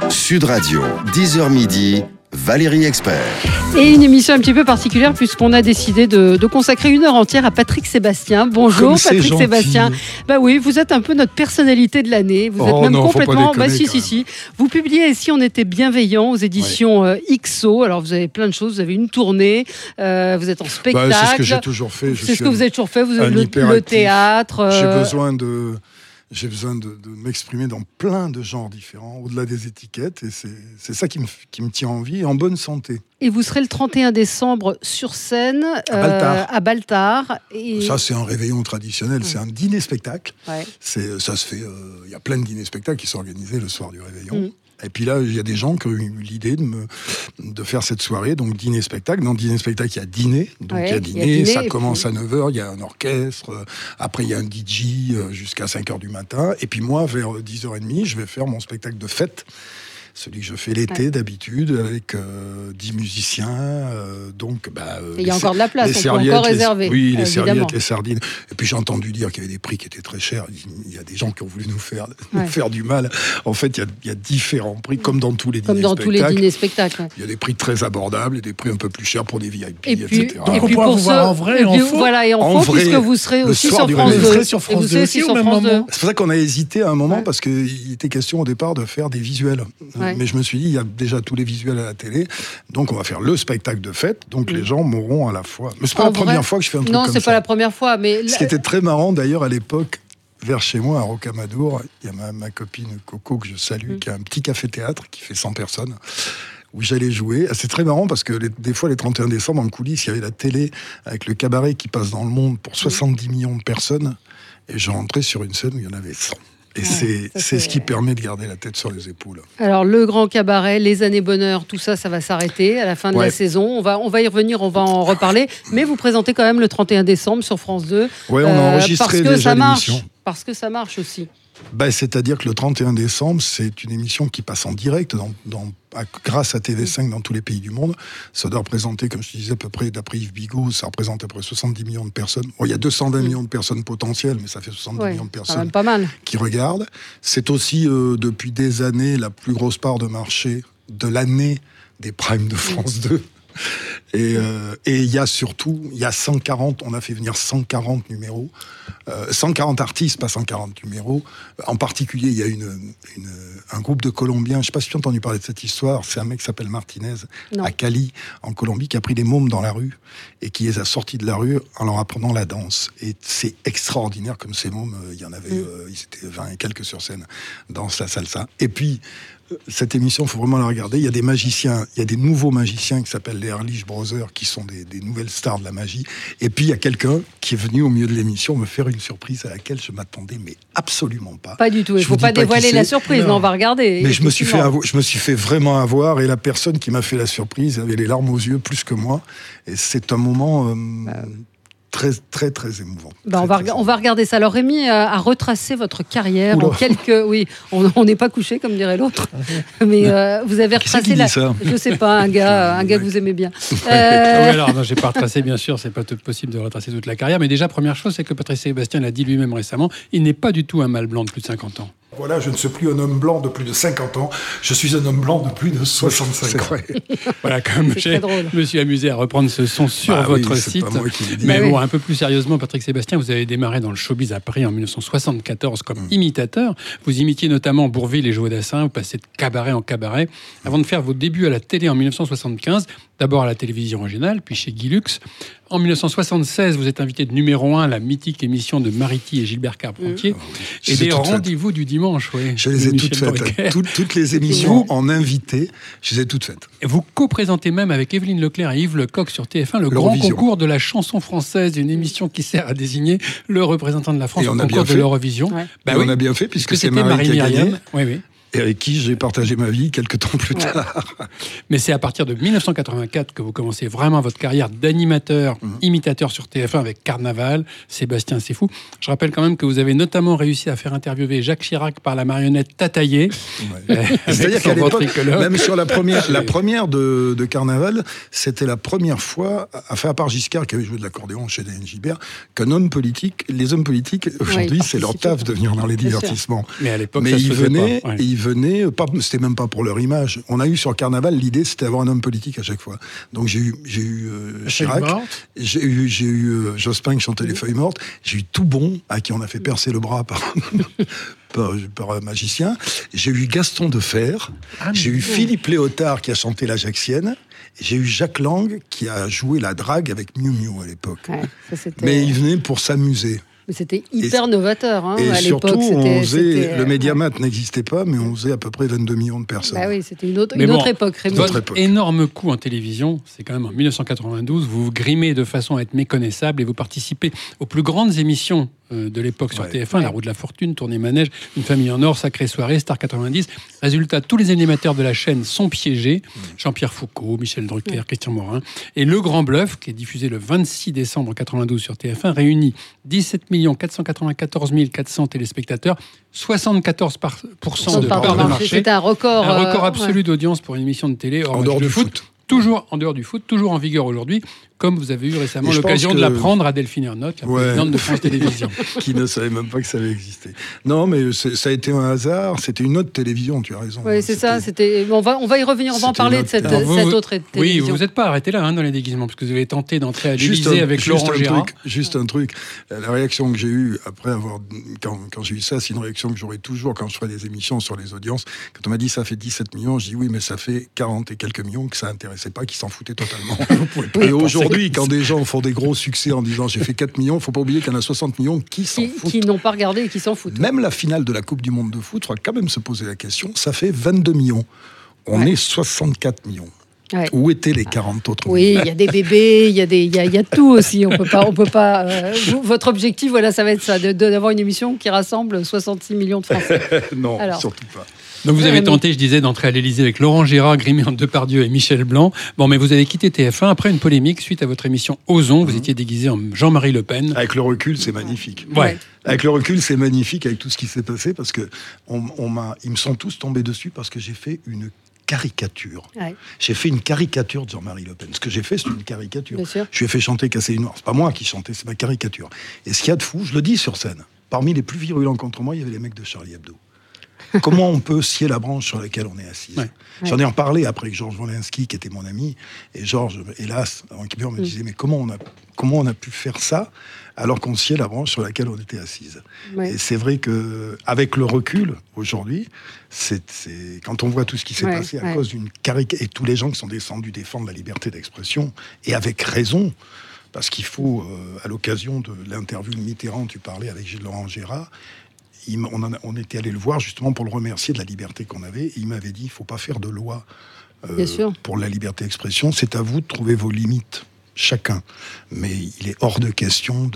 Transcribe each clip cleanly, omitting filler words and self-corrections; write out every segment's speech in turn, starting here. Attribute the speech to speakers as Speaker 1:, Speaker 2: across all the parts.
Speaker 1: Sud Radio, 10h midi, Valérie Expert.
Speaker 2: Et une émission un petit peu particulière puisqu'on a décidé de consacrer une heure entière à Patrick Sébastien. Bonjour Patrick Sébastien. Bah oui, vous êtes un peu notre personnalité de l'année. Vous êtes même complètement. Si. Vous publiez Ici on était bienveillant aux éditions XO. Alors vous avez plein de choses. Vous avez une tournée. Vous êtes en spectacle.
Speaker 3: C'est ce que j'ai toujours fait.
Speaker 2: C'est ce que vous avez toujours fait. Vous avez le théâtre.
Speaker 3: J'ai besoin de m'exprimer dans plein de genres différents, au-delà des étiquettes, et c'est ça qui me tient en vie et en bonne santé.
Speaker 2: Et vous serez le 31 décembre sur scène à Baltard. Et...
Speaker 3: Ça, c'est un réveillon traditionnel, c'est un dîner-spectacle. Ouais. Ça se fait. Il y a plein de dîners-spectacles qui sont organisés le soir du réveillon. Et puis là, il y a des gens qui ont eu l'idée de faire cette soirée, donc dîner-spectacle. Dans dîner-spectacle, il y a dîner. Donc il y a dîner, ça commence à 9h, il y a un orchestre. Après, il y a un DJ jusqu'à 5h du matin. Et puis moi, vers 10h30, je vais faire mon spectacle de fête. Celui que je fais l'été d'habitude avec 10 musiciens.
Speaker 2: Il y a encore de la place, on peut encore réserver.
Speaker 3: Oui, les serviettes, les sardines. Et puis j'ai entendu dire qu'il y avait des prix qui étaient très chers. Il y a des gens qui ont voulu nous faire du mal. En fait, il y a différents prix, comme dans tous les
Speaker 2: dîners-spectacles.
Speaker 3: Il y a des prix très abordables et des prix un peu plus chers pour des VIP,
Speaker 2: etc.
Speaker 4: Et puis pour voir en vrai, en faux.
Speaker 2: Voilà, et en faux, puisque vous serez aussi sur France 2.
Speaker 4: Vous serez sur France 2 aussi au même moment.
Speaker 3: C'est pour ça qu'on a hésité à un moment, parce qu'il était question au départ de faire des visuels. Mais je me suis dit, il y a déjà tous les visuels à la télé, donc on va faire le spectacle de fête, donc les gens mourront à la fois. Mais c'est pas la première fois que je fais un truc comme ça.
Speaker 2: Non, c'est pas la première fois, mais...
Speaker 3: Ce qui était très marrant d'ailleurs à l'époque, vers chez moi, à Rocamadour, il y a ma copine Coco, que je salue, qui a un petit café-théâtre qui fait 100 personnes, où j'allais jouer. C'est très marrant parce que des fois, les 31 décembre, en coulisses, il y avait la télé avec le cabaret qui passe dans le monde pour 70 millions de personnes, et je rentrais sur une scène où il y en avait 100. Et c'est ce qui permet de garder la tête sur les épaules.
Speaker 2: Alors, le grand cabaret, les années bonheur, tout ça, ça va s'arrêter à la fin de la saison. On va y revenir, on va en reparler. Mais vous présentez quand même le 31 décembre sur France 2.
Speaker 3: Oui, on a enregistré déjà l'émission.
Speaker 2: Parce que ça marche aussi.
Speaker 3: C'est-à-dire que le 31 décembre, c'est une émission qui passe en direct grâce à TV5 dans tous les pays du monde. Ça doit représenter, comme je disais, à peu près, d'après Yves Bigot, ça représente à peu près 70 millions de personnes. Bon, il y a 220 millions de personnes potentielles, mais ça fait 70 millions de personnes
Speaker 2: pas mal.
Speaker 3: Qui regardent. C'est aussi, depuis des années, la plus grosse part de marché de l'année des primes de France 2. Et il y a surtout, on a fait venir 140 numéros, 140 artistes, pas 140 numéros. En particulier, il y a un groupe de Colombiens, je ne sais pas si tu as entendu parler de cette histoire, c'est un mec qui s'appelle Martinez, à Cali, en Colombie, qui a pris des mômes dans la rue et qui les a sortis de la rue en leur apprenant la danse. Et c'est extraordinaire comme ces mômes, il y en avait, ils étaient 20 et quelques sur scène, dansent la salsa. Et puis, cette émission, il faut vraiment la regarder. Il y a des magiciens, il y a des nouveaux magiciens qui s'appellent les Ehrlich Brothers, qui sont des nouvelles stars de la magie. Et puis, il y a quelqu'un qui est venu au milieu de l'émission me faire une surprise à laquelle je m'attendais, mais absolument pas.
Speaker 2: Pas du tout. Il ne faut pas dévoiler la surprise, mais on va regarder.
Speaker 3: Mais je me suis fait vraiment avoir, et la personne qui m'a fait la surprise avait les larmes aux yeux plus que moi. Et c'est un moment... très, très, très émouvant.
Speaker 2: On va regarder ça. Alors, Rémi a retracé votre carrière en quelques... Oui, on n'est pas couché, comme dirait l'autre. Mais vous avez retracé je ne sais pas, un gars que vous aimez bien.
Speaker 4: Alors, non, je n'ai pas retracé, bien sûr. Ce n'est pas possible de retracer toute la carrière. Mais déjà, première chose, c'est que Patrick Sébastien l'a dit lui-même récemment, il n'est pas du tout un mâle blanc de plus de 50 ans.
Speaker 3: Voilà, je ne suis plus un homme blanc de plus de 50 ans, je suis un homme blanc de plus de 65 ans.
Speaker 4: Voilà, comme je me suis amusé à reprendre ce son sur votre site.
Speaker 3: Pas moi qui l'ai dit.
Speaker 4: Mais bon, un peu plus sérieusement, Patrick Sébastien, vous avez démarré dans le showbiz à Paris en 1974 comme imitateur. Vous imitiez notamment Bourvil et Joe Dassin, vous passez de cabaret en cabaret, avant de faire vos débuts à la télé en 1975, d'abord à la télévision régionale, puis chez Guy Lux. En 1976, vous êtes invité de numéro 1 à la mythique émission de Mariti et Gilbert Carpentier. Et des rendez-vous du dimanche,
Speaker 3: Je les ai toutes faites. Toutes les émissions en invité, je les ai toutes faites.
Speaker 4: Et vous co-présentez même avec Évelyne Leclerc et Yves Lecoq sur TF1 le grand concours de la chanson française, une émission qui sert à désigner le représentant de la France au concours de l'Eurovision.
Speaker 3: On a bien fait, puisque c'est Marie qui a gagné.
Speaker 4: Oui.
Speaker 3: Et avec qui j'ai partagé ma vie quelques temps plus tard.
Speaker 4: Mais c'est à partir de 1984 que vous commencez vraiment votre carrière d'animateur, imitateur sur TF1 avec Carnaval, Sébastien C'est Fou. Je rappelle quand même que vous avez notamment réussi à faire interviewer Jacques Chirac par la marionnette Tataillé.
Speaker 3: C'est-à-dire qu'à l'époque, même sur la première de Carnaval, c'était la première fois, à part Giscard qui avait joué de l'accordéon chez Daniel Gilbert, les hommes politiques aujourd'hui, c'est leur taf de venir dans les divertissements.
Speaker 4: Mais à l'époque,
Speaker 3: ils venaient venaient, c'était même pas pour leur image. On a eu sur Carnaval, l'idée c'était d'avoir un homme politique à chaque fois. Donc j'ai eu Chirac, j'ai eu Jospin qui chantait les feuilles mortes, j'ai eu Toubon, à qui on a fait percer le bras par un magicien, j'ai eu Gaston Defer, j'ai eu Philippe Léotard qui a chanté l'Ajaxienne, et j'ai eu Jacques Lang qui a joué la drague avec Miu Miu à l'époque. Ouais, mais il venait pour s'amuser.
Speaker 2: Mais c'était hyper novateur à l'époque.
Speaker 3: Et surtout, le Médiamat n'existait pas, mais on faisait à peu près 22 millions de personnes.
Speaker 2: Bah oui, c'était une autre époque.
Speaker 4: Votre énorme coup en télévision, c'est quand même en 1992, vous vous grimez de façon à être méconnaissable et vous participez aux plus grandes émissions de l'époque sur TF1, La Roue de la Fortune, Tournée Manège, Une famille en or, Sacrée soirée, Star 90. Résultat, tous les animateurs de la chaîne sont piégés. Jean-Pierre Foucault, Michel Drucker, Christian Morin. Et Le Grand Bluff, qui est diffusé le 26 décembre 92 sur TF1, réunit 17 494 400 téléspectateurs, 74% de part de marché.
Speaker 2: C'est un record.
Speaker 4: Un record absolu d'audience pour une émission de télé
Speaker 3: en dehors du foot.
Speaker 4: Toujours en dehors du foot, toujours en vigueur aujourd'hui, comme vous avez eu récemment l'occasion de l'apprendre à Delphine Ernotte, la présidente de France Télévisions.
Speaker 3: Qui ne savait même pas que ça avait existé. Non, mais ça a été un hasard, c'était une autre télévision, tu as raison.
Speaker 2: Oui, c'est ça, on va y revenir, on va en parler de cette autre télévision.
Speaker 4: Oui, vous vous êtes pas arrêté là dans les déguisements, parce que vous avez tenté d'entrer à l'Élysée avec Laurent Gérard.
Speaker 3: Juste un truc, la réaction que j'ai eue après quand j'ai eu ça, c'est une réaction que j'aurai toujours quand je ferai des émissions sur les audiences. Quand on m'a dit ça fait 17 millions, je dis oui, mais ça fait 40 et quelques millions que ça intéressait pas, qui s'en foutaient totalement. Et aujourd'hui, quand des gens font des gros succès en disant j'ai fait 4 millions, il ne faut pas oublier qu'il y en a 60 millions qui s'en foutent.
Speaker 2: Qui n'ont pas regardé et qui s'en foutent.
Speaker 3: Même la finale de la Coupe du Monde de foot, il faudra quand même se poser la question, ça fait 22 millions. On est 64 millions. Ouais. Où étaient les 40 autres?
Speaker 2: Oui, il y a des bébés, il y a tout aussi. On peut pas. Votre objectif, voilà, ça va être ça, d'avoir une émission qui rassemble 66 millions de Français.
Speaker 3: Non, surtout pas.
Speaker 4: Donc vous avez tenté, je disais, d'entrer à l'Élysée avec Laurent Gérard, grimé en Depardieu et Michel Blanc. Bon, mais vous avez quitté TF1 après une polémique suite à votre émission Ozon. Vous étiez déguisé en Jean-Marie Le Pen.
Speaker 3: Avec le recul, c'est magnifique.
Speaker 4: Ouais.
Speaker 3: Avec le recul, c'est magnifique avec tout ce qui s'est passé parce que ils me sont tous tombés dessus parce que j'ai fait une caricature. Ouais. J'ai fait une caricature de Jean-Marie Le Pen. Ce que j'ai fait, c'est une caricature. Je lui ai fait chanter Casser les Noirs. C'est pas moi qui chantais, c'est ma caricature. Et ce qu'il y a de fou, je le dis sur scène, parmi les plus virulents contre moi, il y avait les mecs de Charlie Hebdo. Comment on peut scier la branche sur laquelle on est assis? J'en ai reparlé après avec Georges Wolinski, qui était mon ami. Et Georges, hélas, en Québécois, me disait, mais comment on a pu faire ça alors qu'on sciait la branche sur laquelle on était assise? Et c'est vrai qu'avec le recul, aujourd'hui, quand on voit tout ce qui s'est passé à cause d'une caricature, et tous les gens qui sont descendus défendre la liberté d'expression, et avec raison, parce qu'il faut, à l'occasion de l'interview de Mitterrand, tu parlais avec Laurent Gérard, on était allé le voir justement pour le remercier de la liberté qu'on avait. Et il m'avait dit, il ne faut pas faire de loi pour la liberté d'expression. C'est à vous de trouver vos limites, chacun. Mais il est hors de question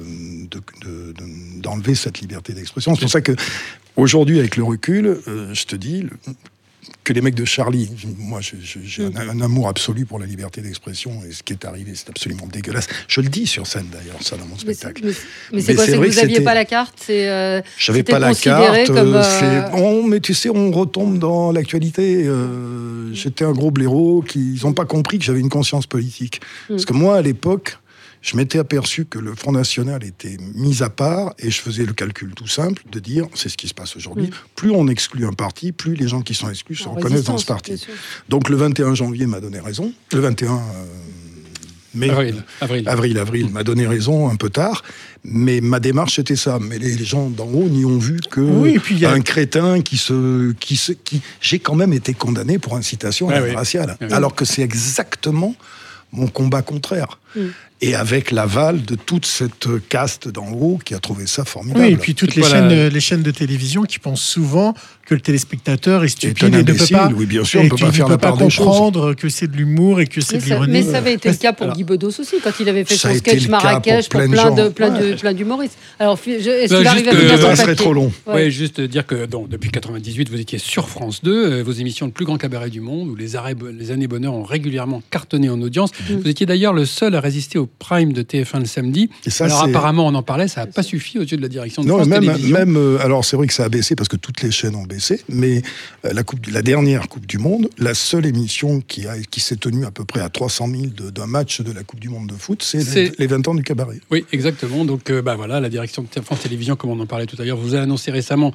Speaker 3: d'enlever cette liberté d'expression. C'est pour ça qu'aujourd'hui, avec le recul, je te dis... que les mecs de Charlie, moi j'ai un amour absolu pour la liberté d'expression, et ce qui est arrivé, c'est absolument dégueulasse. Je le dis sur scène d'ailleurs, ça, dans mon spectacle.
Speaker 2: Mais c'est quoi, c'est que vous n'aviez pas la carte?
Speaker 3: J'avais pas la carte. Mais tu sais, on retombe dans l'actualité. J'étais un gros blaireau, ils n'ont pas compris que j'avais une conscience politique. Parce que moi, à l'époque, je m'étais aperçu que le Front National était mis à part, et je faisais le calcul tout simple de dire, c'est ce qui se passe aujourd'hui, plus on exclut un parti, plus les gens qui sont exclus se reconnaissent dans ce parti. Donc le 21 janvier m'a donné raison, le 21 avril m'a donné raison un peu tard, mais ma démarche c'était ça. Mais les gens d'en haut n'y ont vu que un crétin qui j'ai quand même été condamné pour incitation à la haine raciale, alors que c'est exactement mon combat contraire. Et avec l'aval de toute cette caste d'en haut qui a trouvé ça formidable.
Speaker 5: Oui, et puis toutes les chaînes de télévision qui pensent souvent que le téléspectateur est stupide et ne peut pas,
Speaker 3: oui, bien sûr, on peut pas
Speaker 5: comprendre que c'est de l'humour et que c'est de l'ironie.
Speaker 2: Mais ça avait été le cas pour Guy Bedos aussi, quand il avait fait son sketch Marrakech pour plein d'humoristes. Alors, est-ce qu'il arrive à venir
Speaker 3: ça serait trop long.
Speaker 4: Oui, juste dire que depuis 98, vous étiez sur France 2, vos émissions Le plus grand cabaret du monde, où les années bonheur ont régulièrement cartonné en audience. Vous étiez d'ailleurs le seul à résister au prime de TF1 le samedi. Alors apparemment, on en parlait, ça n'a pas suffi aux yeux de la direction de France Télévisions.
Speaker 3: Alors c'est vrai que ça a baissé parce que toutes les chaînes ont baissé, mais la dernière Coupe du Monde, la seule émission qui s'est tenue à peu près à 300 000 d'un match de la Coupe du Monde de foot, c'est les 20 ans du cabaret.
Speaker 4: Oui, exactement. Donc voilà, la direction de France Télévisions, comme on en parlait tout à l'heure, vous a annoncé récemment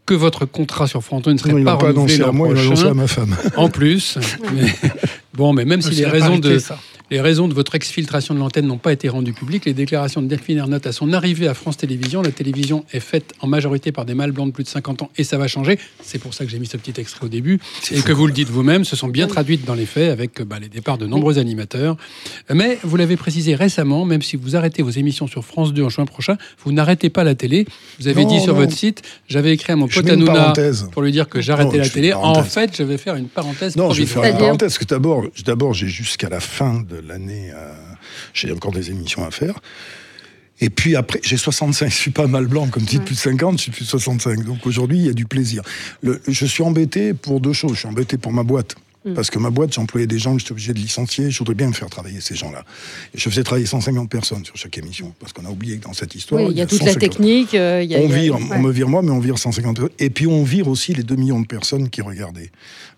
Speaker 4: que votre contrat sur France 2 ne serait pas renouvelé l'an prochain.
Speaker 3: Il a annoncé à ma femme.
Speaker 4: En plus. Mais même si les raisons de votre exfiltration de l'antenne n'ont pas été rendues publiques, les déclarations de Delphine Ernotte à son arrivée à France Télévisions, la télévision est faite en majorité par des mâles blancs de plus de 50 ans et ça va changer. C'est pour ça que j'ai mis ce petit extrait au début. Vous le dites vous-même, se sont bien traduites dans les faits avec les départs de nombreux animateurs. Mais vous l'avez précisé récemment, même si vous arrêtez vos émissions sur France 2 en juin prochain, vous n'arrêtez pas la télé. Vous avez dit sur votre site, j'avais écrit à mon pote Hanouna pour lui dire que j'arrêtais la télé. En fait, je vais faire une parenthèse provisoire.
Speaker 3: Non, je vais faire une parenthèse, parce que d'abord, j'ai jusqu'à la fin de l'année, j'ai encore des émissions à faire. Et puis après, j'ai 65, je suis pas mal blanc, comme tu dis, plus de 50, je suis plus de 65. Donc aujourd'hui, il y a du plaisir. Je suis embêté pour deux choses. Je suis embêté pour ma boîte. Parce que ma boîte, j'employais des gens que j'étais obligé de licencier. Je voudrais bien me faire travailler ces gens-là. Et je faisais travailler 150 personnes sur chaque émission. Parce qu'on a oublié que dans cette histoire...
Speaker 2: il y a toute la technique.
Speaker 3: On me vire moi, mais on vire 150 personnes. Et puis on vire aussi les 2 millions de personnes qui regardaient.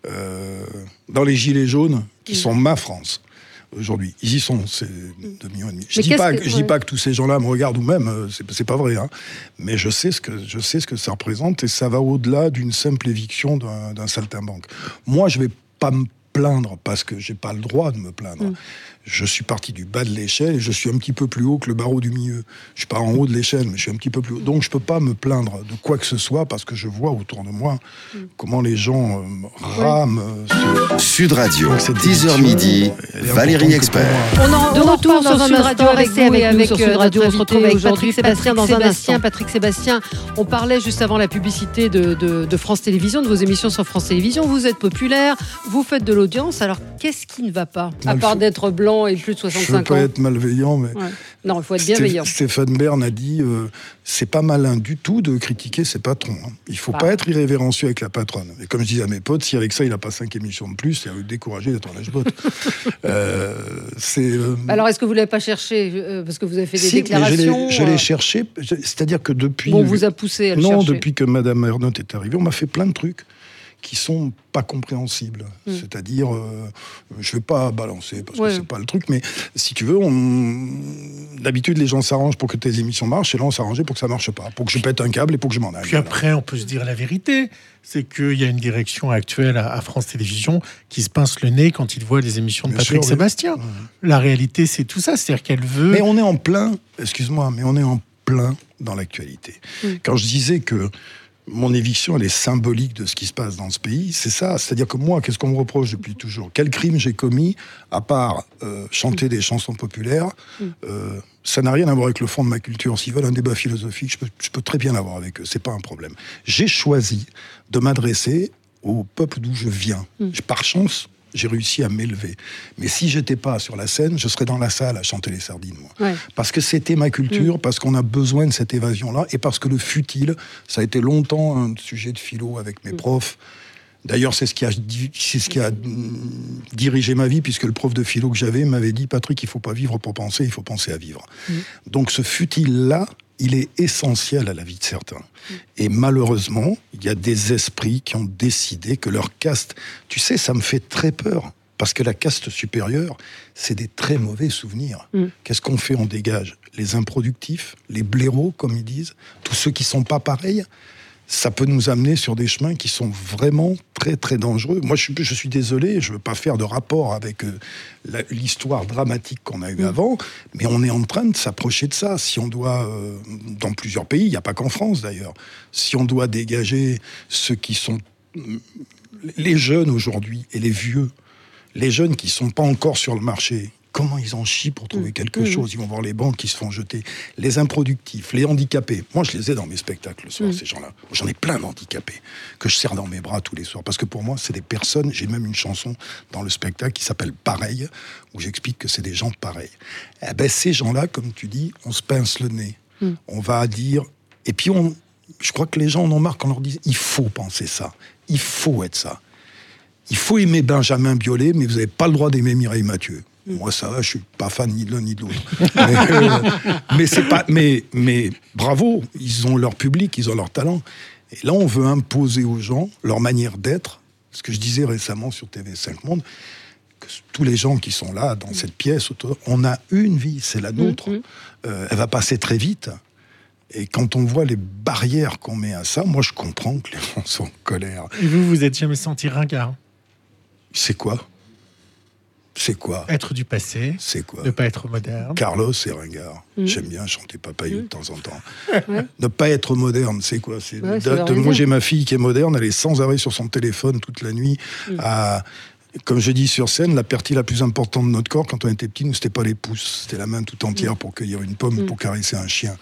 Speaker 3: Dans les Gilets jaunes, qui sont ma France. Aujourd'hui, ils y sont, c'est 2,5 millions. Je dis pas que tous ces gens-là me regardent ou même, c'est pas vrai, hein. Mais je sais ce que ça représente et ça va au-delà d'une simple éviction d'un saltimbanque. Moi, je vais pas me plaindre parce que j'ai pas le droit de me plaindre. Je suis parti du bas de l'échelle et je suis un petit peu plus haut que le barreau du milieu. Je suis pas en haut de l'échelle, mais je suis un petit peu plus haut. Donc je peux pas me plaindre de quoi que ce soit parce que je vois autour de moi comment les gens rament.
Speaker 1: Sud Radio, 10h midi, Valérie Expert.
Speaker 2: De retour sur Sud Radio, restez avec nous sur Sud Radio. On se retrouve avec Patrick Sébastien dans un instant. Patrick Sébastien, on parlait juste avant la publicité de France Télévisions, de vos émissions sur France Télévisions. Vous êtes populaire, vous faites de l'audience. Alors qu'est-ce qui ne va pas, à part d'être blanc et plus de 65 ans?
Speaker 3: Je veux pas être malveillant, mais...
Speaker 2: Non, il faut être bienveillant.
Speaker 3: Stéphane Bern a dit c'est pas malin du tout de critiquer ses patrons. Hein. Il faut pas être irrévérencieux avec la patronne. Et comme je disais à mes potes, si avec ça il n'a pas 5 émissions de plus, il va décourager d'être en lâche-botte.
Speaker 2: Alors est-ce que vous ne l'avez pas cherché parce que vous avez fait des déclarations?
Speaker 3: Je l'ai cherché, c'est-à-dire que depuis...
Speaker 2: On vous a poussé à le chercher.
Speaker 3: Non, depuis que Madame Ernotte est arrivée, on m'a fait plein de trucs qui sont pas compréhensibles. C'est-à-dire, je vais pas balancer parce que c'est pas le truc, mais si tu veux, d'habitude les gens s'arrangent pour que tes émissions marchent, et là on s'arrangeait pour que ça marche pas, pour que je pète un câble et pour que je m'en aille.
Speaker 5: Puis après, on peut se dire la vérité, c'est qu'il y a une direction actuelle à France Télévisions qui se pince le nez quand il voit les émissions de Patrick Sébastien. La réalité, c'est tout ça, c'est-à-dire qu'elle veut...
Speaker 3: Mais on est en plein, excuse-moi, mais on est en plein dans l'actualité. Quand je disais que mon éviction, elle est symbolique de ce qui se passe dans ce pays. C'est ça. C'est-à-dire que moi, qu'est-ce qu'on me reproche depuis toujours? Quel crime j'ai commis, à part chanter des chansons populaires? Ça n'a rien à voir avec le fond de ma culture. S'ils veulent un débat philosophique, je peux très bien l'avoir avec eux. C'est pas un problème. J'ai choisi de m'adresser au peuple d'où je viens. Par chance, j'ai réussi à m'élever. Mais si j'étais pas sur la scène, je serais dans la salle à chanter les sardines, moi. Parce que c'était ma culture, parce qu'on a besoin de cette évasion-là, et parce que le futile, ça a été longtemps un sujet de philo avec mes profs. D'ailleurs, c'est ce qui a dirigé ma vie, puisque le prof de philo que j'avais m'avait dit « Patrick, il faut pas vivre pour penser, il faut penser à vivre ». Donc ce futile-là, il est essentiel à la vie de certains. Et malheureusement, il y a des esprits qui ont décidé que leur caste... Tu sais, ça me fait très peur, parce que la caste supérieure, c'est des très mauvais souvenirs. Qu'est-ce qu'on fait? On dégage les improductifs, les blaireaux, comme ils disent, tous ceux qui sont pas pareils. Ça peut nous amener sur des chemins qui sont vraiment très, très dangereux. Moi, je suis désolé, je ne veux pas faire de rapport avec l'histoire dramatique qu'on a eue avant, mais on est en train de s'approcher de ça. Si on doit, dans plusieurs pays, il n'y a pas qu'en France d'ailleurs, si on doit dégager ceux qui sont... Les jeunes aujourd'hui et les vieux, les jeunes qui ne sont pas encore sur le marché... Comment ils en chient pour trouver quelque chose? Ils vont voir les banques qui se font jeter. Les improductifs, les handicapés. Moi, je les ai dans mes spectacles le soir, ces gens-là. J'en ai plein d'handicapés que je serre dans mes bras tous les soirs. Parce que pour moi, c'est des personnes... J'ai même une chanson dans le spectacle qui s'appelle « Pareil », où j'explique que c'est des gens pareils. Eh ben, ces gens-là, comme tu dis, on se pince le nez. On va dire... Et puis, je crois que les gens en ont marre quand on leur dit « Il faut penser ça. Il faut être ça. Il faut aimer Benjamin Biolay, mais vous n'avez pas le droit d'aimer Mireille Mathieu. » Moi, ça va, je suis pas fan ni de l'un ni de l'autre. Mais c'est pas. Mais bravo, ils ont leur public, ils ont leur talent. Et là, on veut imposer aux gens leur manière d'être. Ce que je disais récemment sur TV5 Monde, que tous les gens qui sont là dans cette pièce, on a une vie, c'est la nôtre. Elle va passer très vite. Et quand on voit les barrières qu'on met à ça, moi je comprends que les gens sont en colère.
Speaker 5: Et vous êtes jamais senti ringard?
Speaker 3: C'est quoi?
Speaker 5: Être du passé.
Speaker 3: C'est quoi?
Speaker 5: Ne pas être moderne.
Speaker 3: Carlos et ringard. J'aime bien chanter Papayou de temps en temps. Ne pas être moderne, c'est quoi? Moi j'ai ma fille qui est moderne, elle est sans arrêt sur son téléphone toute la nuit. Comme je dis sur scène, la partie la plus importante de notre corps, quand on était petit, nous, c'était pas les pouces, c'était la main tout entière pour cueillir une pomme, pour caresser un chien.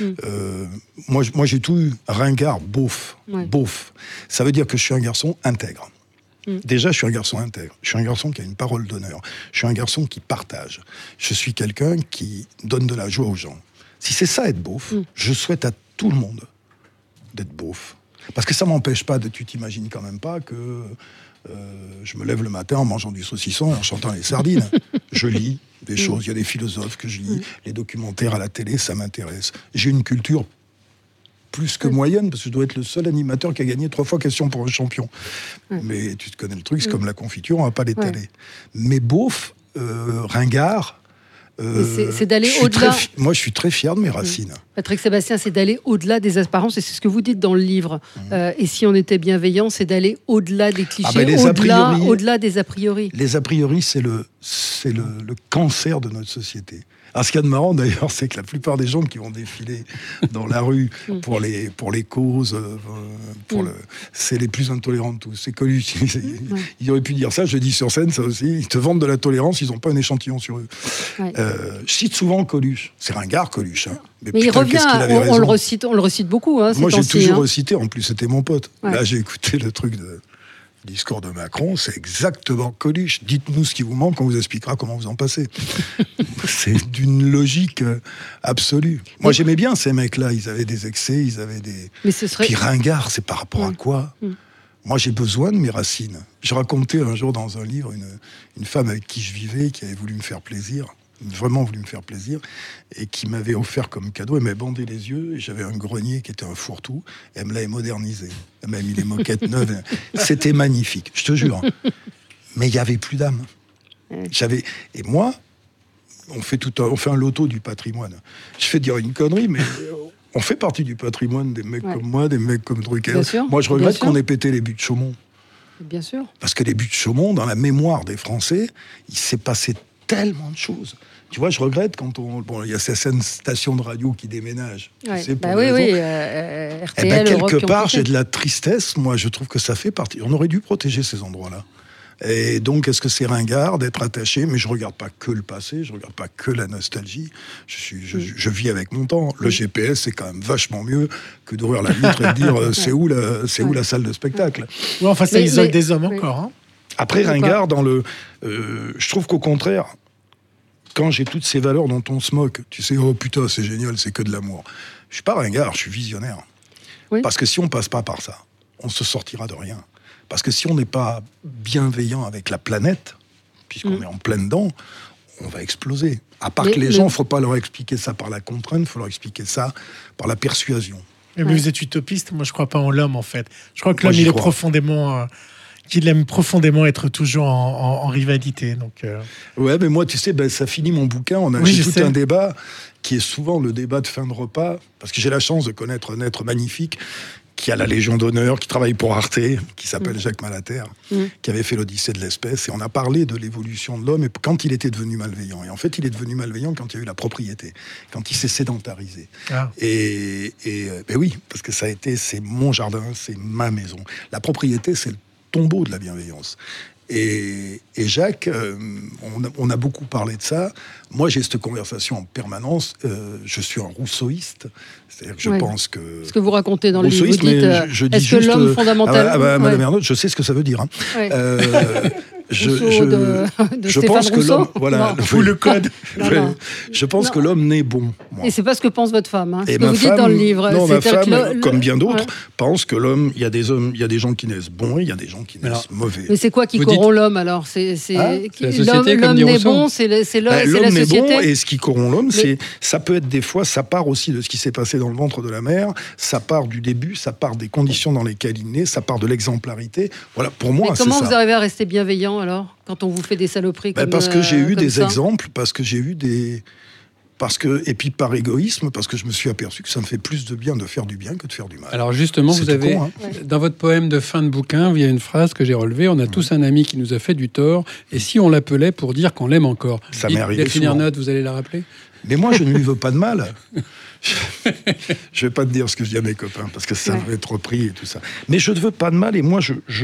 Speaker 3: Moi, j'ai tout eu. Ringard, beauf. Ça veut dire que je suis un garçon intègre. Déjà, je suis un garçon intègre. Je suis un garçon qui a une parole d'honneur. Je suis un garçon qui partage. Je suis quelqu'un qui donne de la joie aux gens. Si c'est ça, être beauf, je souhaite à tout le monde d'être beauf. Parce que ça m'empêche pas tu t'imagines quand même pas que je me lève le matin en mangeant du saucisson et en chantant les sardines. Je lis des choses. Il y a des philosophes que je lis. Les documentaires à la télé, ça m'intéresse. J'ai une culture plus que moyenne, parce que je dois être le seul animateur qui a gagné 3 fois Question pour un champion. Mais tu te connais le truc, c'est comme la confiture, on va pas l'étaler. Mais beauf, ringard...
Speaker 2: c'est d'aller au-delà.
Speaker 3: Moi, je suis très fier de mes racines.
Speaker 2: Patrick Sébastien, c'est d'aller au-delà des apparences, et c'est ce que vous dites dans le livre. Et si on était bienveillant, c'est d'aller au-delà des clichés, au-delà des a priori.
Speaker 3: Les a priori, c'est le cancer de notre société. Alors, ce qu'il y a de marrant, d'ailleurs, c'est que la plupart des gens qui vont défiler dans la rue pour les causes, c'est les plus intolérants de tous. C'est Coluche. Ils auraient pu dire ça, je dis sur scène, ça aussi. Ils te vendent de la tolérance, ils n'ont pas un échantillon sur eux. Je cite souvent Coluche. C'est ringard, Coluche. Hein.
Speaker 2: Mais putain, il revient, on le recite beaucoup. Hein,
Speaker 3: moi, j'ai toujours recité, en plus, c'était mon pote. Là, j'ai écouté le truc discours de Macron, c'est exactement Coluche. Dites-nous ce qui vous manque, on vous expliquera comment vous en passez. C'est d'une logique absolue. Moi, j'aimais bien ces mecs-là. Ils avaient des excès, ils avaient des... Puis ringard, c'est par rapport à quoi? Moi, j'ai besoin de mes racines. Je racontais un jour dans un livre une femme avec qui je vivais, qui avait voulu me faire plaisir, vraiment voulu me faire plaisir, et qui m'avait offert comme cadeau, elle m'avait bandé les yeux, et j'avais un grenier qui était un fourre-tout, et elle me l'avait modernisé. Elle m'avait mis les moquettes neuves. C'était magnifique, je te jure. Mais il n'y avait plus d'âme. Et moi, on fait un loto du patrimoine. Je fais dire une connerie, mais on fait partie du patrimoine des mecs comme moi, des mecs comme Drucker. Moi, je regrette qu'on ait pété les buts de Chaumont.
Speaker 2: Bien sûr.
Speaker 3: Parce que les buts de Chaumont, dans la mémoire des Français, il s'est passé tellement de choses. Tu vois, je regrette quand il y a certaines stations de radio qui déménagent. Tu sais, RTL, quelque part, j'ai de la tristesse. Moi, je trouve que ça fait partie. On aurait dû protéger ces endroits-là. Et donc, est-ce que c'est ringard d'être attaché? Mais je regarde pas que le passé, je regarde pas que la nostalgie. Je vis avec mon temps. Le GPS, c'est quand même vachement mieux que d'ouvrir la vitre et de dire c'est où la salle de spectacle.
Speaker 5: Ouais, enfin, ça isole des hommes encore. Hein.
Speaker 3: Après, ringard, je trouve qu'au contraire, quand j'ai toutes ces valeurs dont on se moque, tu sais, oh putain, c'est génial, c'est que de l'amour. Je suis pas ringard, je suis visionnaire. Parce que si on passe pas par ça, on se sortira de rien. Parce que si on n'est pas bienveillant avec la planète, puisqu'on est en plein dedans, on va exploser. À part que les gens, il ne faut pas leur expliquer ça par la contrainte, il faut leur expliquer ça par la persuasion.
Speaker 5: Mais vous êtes utopiste, moi je ne crois pas en l'homme en fait. Je crois que l'homme, il est profondément... qu'il aime profondément être toujours en rivalité. Donc,
Speaker 3: Ouais, mais moi, tu sais, ça finit mon bouquin. On a tout un débat qui est souvent le débat de fin de repas, parce que j'ai la chance de connaître un être magnifique qui a la Légion d'honneur, qui travaille pour Arte, qui s'appelle Jacques Malater, qui avait fait l'Odyssée de l'espèce. Et on a parlé de l'évolution de l'homme et quand il était devenu malveillant. Et en fait, il est devenu malveillant quand il y a eu la propriété, quand il s'est sédentarisé. Et oui, parce que c'est mon jardin, c'est ma maison. La propriété, c'est le tombeau de la bienveillance. Et Jacques, on a beaucoup parlé de ça. Moi, j'ai cette conversation en permanence. Je suis un rousseauiste. C'est-à-dire que je pense que...
Speaker 2: Ce que vous racontez dans le livre, vous dites... Est-ce que l'homme fondamental...
Speaker 3: Madame Ernaud, je sais ce que ça veut dire. Hein.
Speaker 2: Je
Speaker 3: pense que l'homme...
Speaker 5: Voilà, le code.
Speaker 3: Je pense que l'homme naît bon. Moi.
Speaker 2: Et c'est pas ce que pense votre femme. Hein, ce que vous dites dans le livre.
Speaker 3: Non, ma femme, comme bien d'autres, pense que l'homme... Il y a des gens qui naissent bons et il y a des gens qui naissent mauvais.
Speaker 2: Mais c'est quoi qui corrompt l'homme, alors? L'homme naît bon, c'est la société.
Speaker 3: L'homme naît bon, et ce qui corrompt l'homme, ça peut être des fois, ça part aussi de ce qui s'est passé dans le ventre de la mère, ça part du début, ça part des conditions dans lesquelles il naît, ça part de l'exemplarité. Voilà, pour moi, c'est ça.
Speaker 2: Comment vous arrivez à rester bienveillant, alors, quand on vous fait des saloperies comme ça?
Speaker 3: Parce que j'ai eu des exemples, parce que j'ai eu Et puis par égoïsme, parce que je me suis aperçu que ça me fait plus de bien de faire du bien que de faire du mal.
Speaker 4: Alors justement, vous avez, dans votre poème de fin de bouquin, il y a une phrase que j'ai relevée, on a tous un ami qui nous a fait du tort, et si on l'appelait pour dire qu'on l'aime encore.
Speaker 3: Ça m'est arrivé
Speaker 4: souvent. Note, vous allez la rappeler ?
Speaker 3: Mais moi, je ne lui veux pas de mal. Je vais pas te dire ce que je dis à mes copains, parce que ça va être repris et tout ça. Mais je ne veux pas de mal, et moi,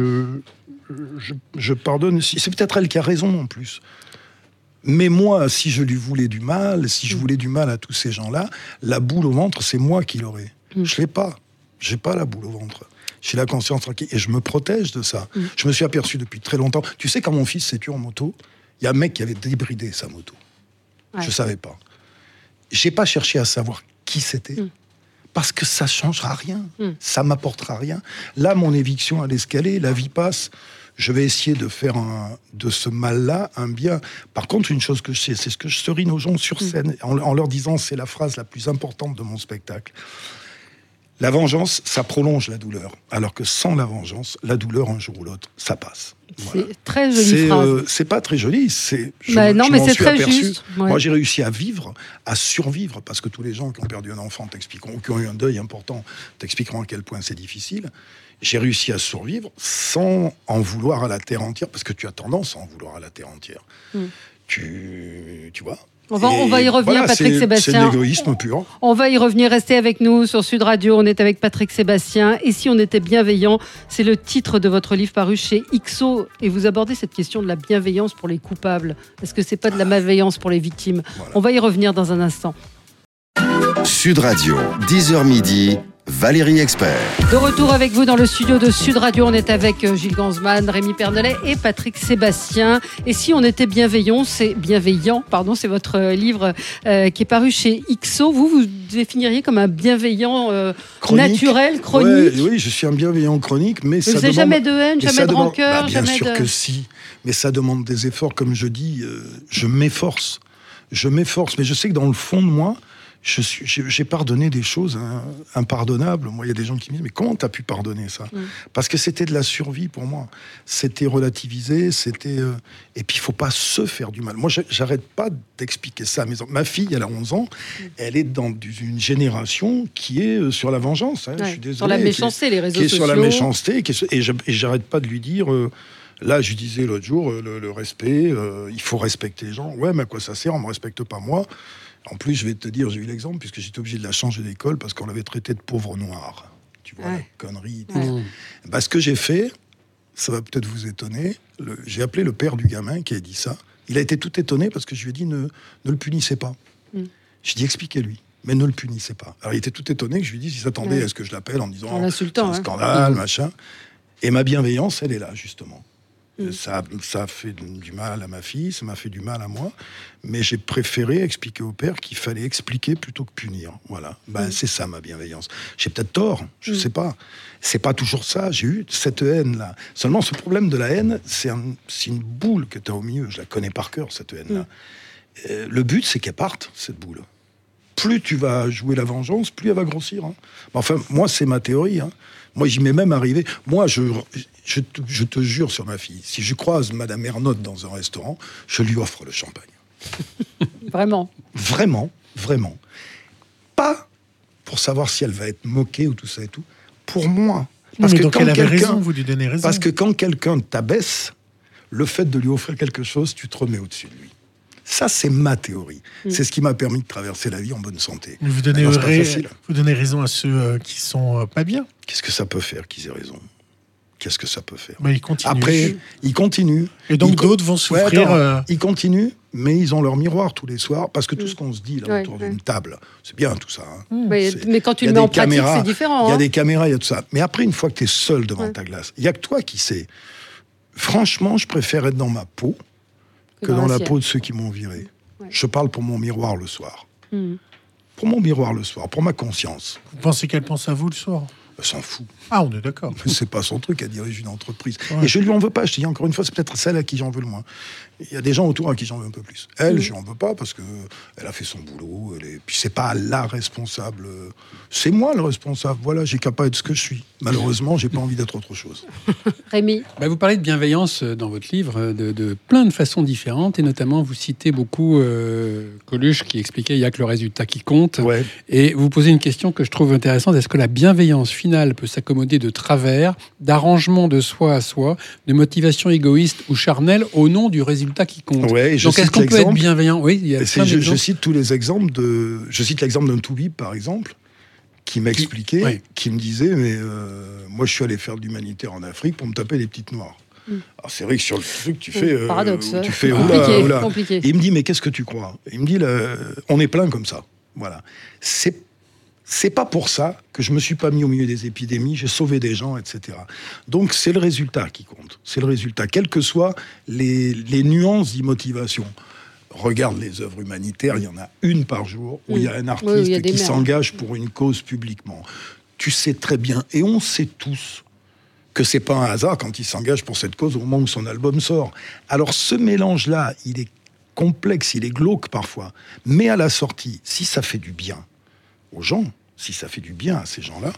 Speaker 3: je pardonne. C'est peut-être elle qui a raison, en plus. Mais moi, si je lui voulais du mal, si je voulais du mal à tous ces gens-là, la boule au ventre, c'est moi qui l'aurais. Je l'ai pas. J'ai pas la boule au ventre. J'ai la conscience tranquille et je me protège de ça. Je me suis aperçu depuis très longtemps. Tu sais, quand mon fils s'est tué en moto, il y a un mec qui avait débridé sa moto. Je savais pas. J'ai pas cherché à savoir qui c'était. Parce que ça changera rien. Ça m'apportera rien. Là, mon éviction à l'escalier, la vie passe. Je vais essayer de faire de ce mal-là un bien. Par contre, une chose que je sais, c'est ce que je serine aux gens sur scène, en leur disant, c'est la phrase la plus importante de mon spectacle. La vengeance, ça prolonge la douleur. Alors que sans la vengeance, la douleur, un jour ou l'autre, ça passe.
Speaker 2: Voilà. C'est très jolie phrase.
Speaker 3: C'est pas très joli.
Speaker 2: Non, mais c'est très juste.
Speaker 3: Ouais. Moi, j'ai réussi à vivre, à survivre, parce que tous les gens qui ont perdu un enfant t'expliqueront, ou qui ont eu un deuil important, t'expliqueront à quel point c'est difficile. J'ai réussi à survivre sans en vouloir à la terre entière, parce que tu as tendance à en vouloir à la terre entière. Tu vois.
Speaker 2: On va y revenir, voilà, Patrick Sébastien.
Speaker 3: C'est de l'égoïsme pur.
Speaker 2: On va y revenir, restez avec nous sur Sud Radio. On est avec Patrick Sébastien. Et si on était bienveillant, c'est le titre de votre livre paru chez XO. Et vous abordez cette question de la bienveillance pour les coupables. Est-ce que c'est pas de la malveillance pour les victimes ? On va y revenir dans un instant.
Speaker 1: Sud Radio, 10h midi. Valérie Expert.
Speaker 2: De retour avec vous dans le studio de Sud Radio. On est avec Gilles Ganzmann, Rémi Pernelet et Patrick Sébastien. Et si on était bienveillant, c'est votre livre qui est paru chez XO. Vous définiriez comme un bienveillant naturel, chronique.
Speaker 3: Oui, je suis un bienveillant chronique, mais ça demande...
Speaker 2: jamais de haine, jamais de rancœur,
Speaker 3: bien sûr que si. Mais ça demande des efforts, comme je dis. Je m'efforce, mais je sais que dans le fond de moi, j'ai pardonné des choses impardonnables. Moi, il y a des gens qui me disent, mais comment t'as pu pardonner ça ? Parce que c'était de la survie pour moi. C'était relativisé, et puis il faut pas se faire du mal. Moi, j'arrête pas d'expliquer ça à mes enfants. Ma fille, elle a 11 ans, elle est dans une génération qui est sur la vengeance. Je suis désolé.
Speaker 2: Sur la méchanceté, les réseaux sociaux.
Speaker 3: Qui est sur la méchanceté, et j'arrête pas de lui dire... Là, je disais l'autre jour, le respect, il faut respecter les gens. Ouais, mais à quoi ça sert ? On me respecte pas moi. En plus, je vais te dire, j'ai eu l'exemple, puisque j'étais obligé de la changer d'école parce qu'on l'avait traitée de pauvre noire. Tu vois, la connerie. Ce que j'ai fait, ça va peut-être vous étonner, j'ai appelé le père du gamin qui a dit ça. Il a été tout étonné parce que je lui ai dit, ne le punissez pas. J'ai dit, expliquez-lui, mais ne le punissez pas. Alors, il était tout étonné que je lui dise, il s'attendait à ce que je l'appelle en disant, c'est un scandale, machin. Et ma bienveillance, elle est là, justement. Ça a fait du mal à ma fille, ça m'a fait du mal à moi, mais j'ai préféré expliquer au père qu'il fallait expliquer plutôt que punir. Voilà, c'est ça ma bienveillance. J'ai peut-être tort, je sais pas. C'est pas toujours ça, j'ai eu cette haine-là. Seulement, ce problème de la haine, c'est une boule que tu as au milieu, je la connais par cœur, cette haine-là. Le but, c'est qu'elle parte, cette boule. Plus tu vas jouer la vengeance, plus elle va grossir. Enfin, moi, c'est ma théorie. Moi, j'y m'ai même arrivé. Moi, je te jure sur ma fille, si je croise Madame Ernotte dans un restaurant, je lui offre le champagne.
Speaker 2: Vraiment ? Vraiment. Pas pour savoir si elle va être moquée ou tout ça et tout. Pour moi.
Speaker 5: Parce que donc elle avait raison, vous lui donnez raison.
Speaker 3: Parce que quand quelqu'un t'abaisse, le fait de lui offrir quelque chose, tu te remets au-dessus de lui. Ça, c'est ma théorie. C'est ce qui m'a permis de traverser la vie en bonne santé.
Speaker 5: Mais vous donnez raison à ceux qui sont pas bien.
Speaker 3: Qu'est-ce que ça peut faire qu'ils aient raison ? Qu'est-ce que ça peut faire ?
Speaker 5: Ils continuent.
Speaker 3: Après, ils continuent.
Speaker 5: Et donc d'autres vont souffrir.
Speaker 3: Ils continuent, mais ils ont leur miroir tous les soirs. Parce que tout ce qu'on se dit là autour d'une table, c'est bien tout ça.
Speaker 2: Mais quand tu le mets en pratique, c'est différent.
Speaker 3: Il y a des caméras, il y a tout ça. Mais après, une fois que tu es seul devant ta glace, il n'y a que toi qui sais. Franchement, je préfère être dans ma peau que dans la peau de ceux qui m'ont viré. Je parle pour mon miroir le soir. Pour mon miroir le soir, pour ma conscience.
Speaker 5: Vous pensez qu'elle pense à vous le soir ?
Speaker 3: Elle s'en fout.
Speaker 5: Ah, on est d'accord.
Speaker 3: C'est pas son truc, elle dirige une entreprise. Et je lui en veux pas, je te dis encore une fois, c'est peut-être celle à qui j'en veux le moins. Il y a des gens autour à qui j'en veux un peu plus. Elle, je n'en veux pas parce qu'elle a fait son boulot. Puis c'est pas la responsable. C'est moi le responsable. Voilà, j'ai qu'à pas être ce que je suis. Malheureusement, j'ai pas envie d'être autre chose.
Speaker 2: Rémi,
Speaker 4: vous parlez de bienveillance dans votre livre de plein de façons différentes, et notamment vous citez beaucoup Coluche qui expliquait il n'y a que le résultat qui compte.
Speaker 3: Ouais.
Speaker 4: Et vous posez une question que je trouve intéressante. Est-ce que la bienveillance finale peut s'accommoder de travers, d'arrangement de soi à soi, de motivation égoïste ou charnelle au nom du résultat qui compte?
Speaker 3: Ouais,
Speaker 4: donc est-ce qu'on peut être bienveillant? Oui, il y a
Speaker 3: je cite tous les exemples je cite l'exemple d'un Toubib, par exemple, qui m'expliquait, qui me disait, mais moi je suis allé faire de l'humanitaire en Afrique pour me taper les petites noires. Alors c'est vrai que sur le truc tu fais
Speaker 2: paradoxe,
Speaker 3: tu fais
Speaker 2: compliqué.
Speaker 3: Et il me dit, mais qu'est-ce que tu crois? Il me dit, on est plein comme ça. Voilà. C'est pas pour ça que je me suis pas mis au milieu des épidémies, j'ai sauvé des gens, etc. Donc c'est le résultat qui compte. C'est le résultat, quelles que soient les nuances d'immotivation. Regarde les œuvres humanitaires, il y en a une par jour où il y a un artiste qui s'engage pour une cause publiquement. Tu sais très bien, et on sait tous, que c'est pas un hasard quand il s'engage pour cette cause au moment où son album sort. Alors ce mélange-là, il est complexe, il est glauque parfois, mais à la sortie, si ça fait du bien aux gens, si ça fait du bien à ces gens-là,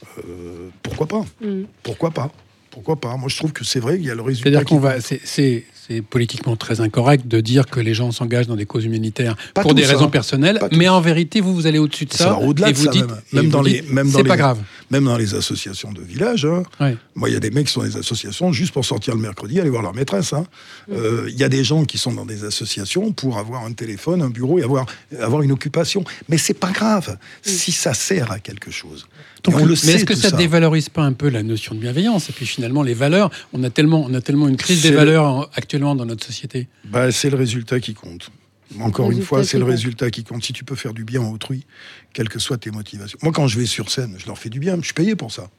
Speaker 3: pourquoi pas? Pourquoi pas? Pourquoi pas? Moi, je trouve que c'est vrai qu'il y a le résultat.
Speaker 4: C'est-à-dire c'est politiquement très incorrect de dire que les gens s'engagent dans des causes humanitaires pour des raisons personnelles, mais en vérité, vous allez au-dessus de ça.
Speaker 3: Au-delà
Speaker 4: et
Speaker 3: de
Speaker 4: vous
Speaker 3: ça,
Speaker 4: dites, c'est pas grave.
Speaker 3: Même dans les associations de village, moi, il y a des mecs qui sont dans des associations juste pour sortir le mercredi, aller voir leur maîtresse. Il y a des gens qui sont dans des associations pour avoir un téléphone, un bureau et avoir une occupation. Mais c'est pas grave si ça sert à quelque chose.
Speaker 4: Donc, mais est-ce que ça dévalorise pas un peu la notion de bienveillance? Et puis finalement, les valeurs, on a tellement une crise des valeurs actuellement dans notre société.
Speaker 3: C'est le résultat qui compte. Encore une fois, c'est le résultat qui compte. Si tu peux faire du bien à autrui, quelles que soient tes motivations. Moi, quand je vais sur scène, je leur fais du bien. Je suis payé pour ça.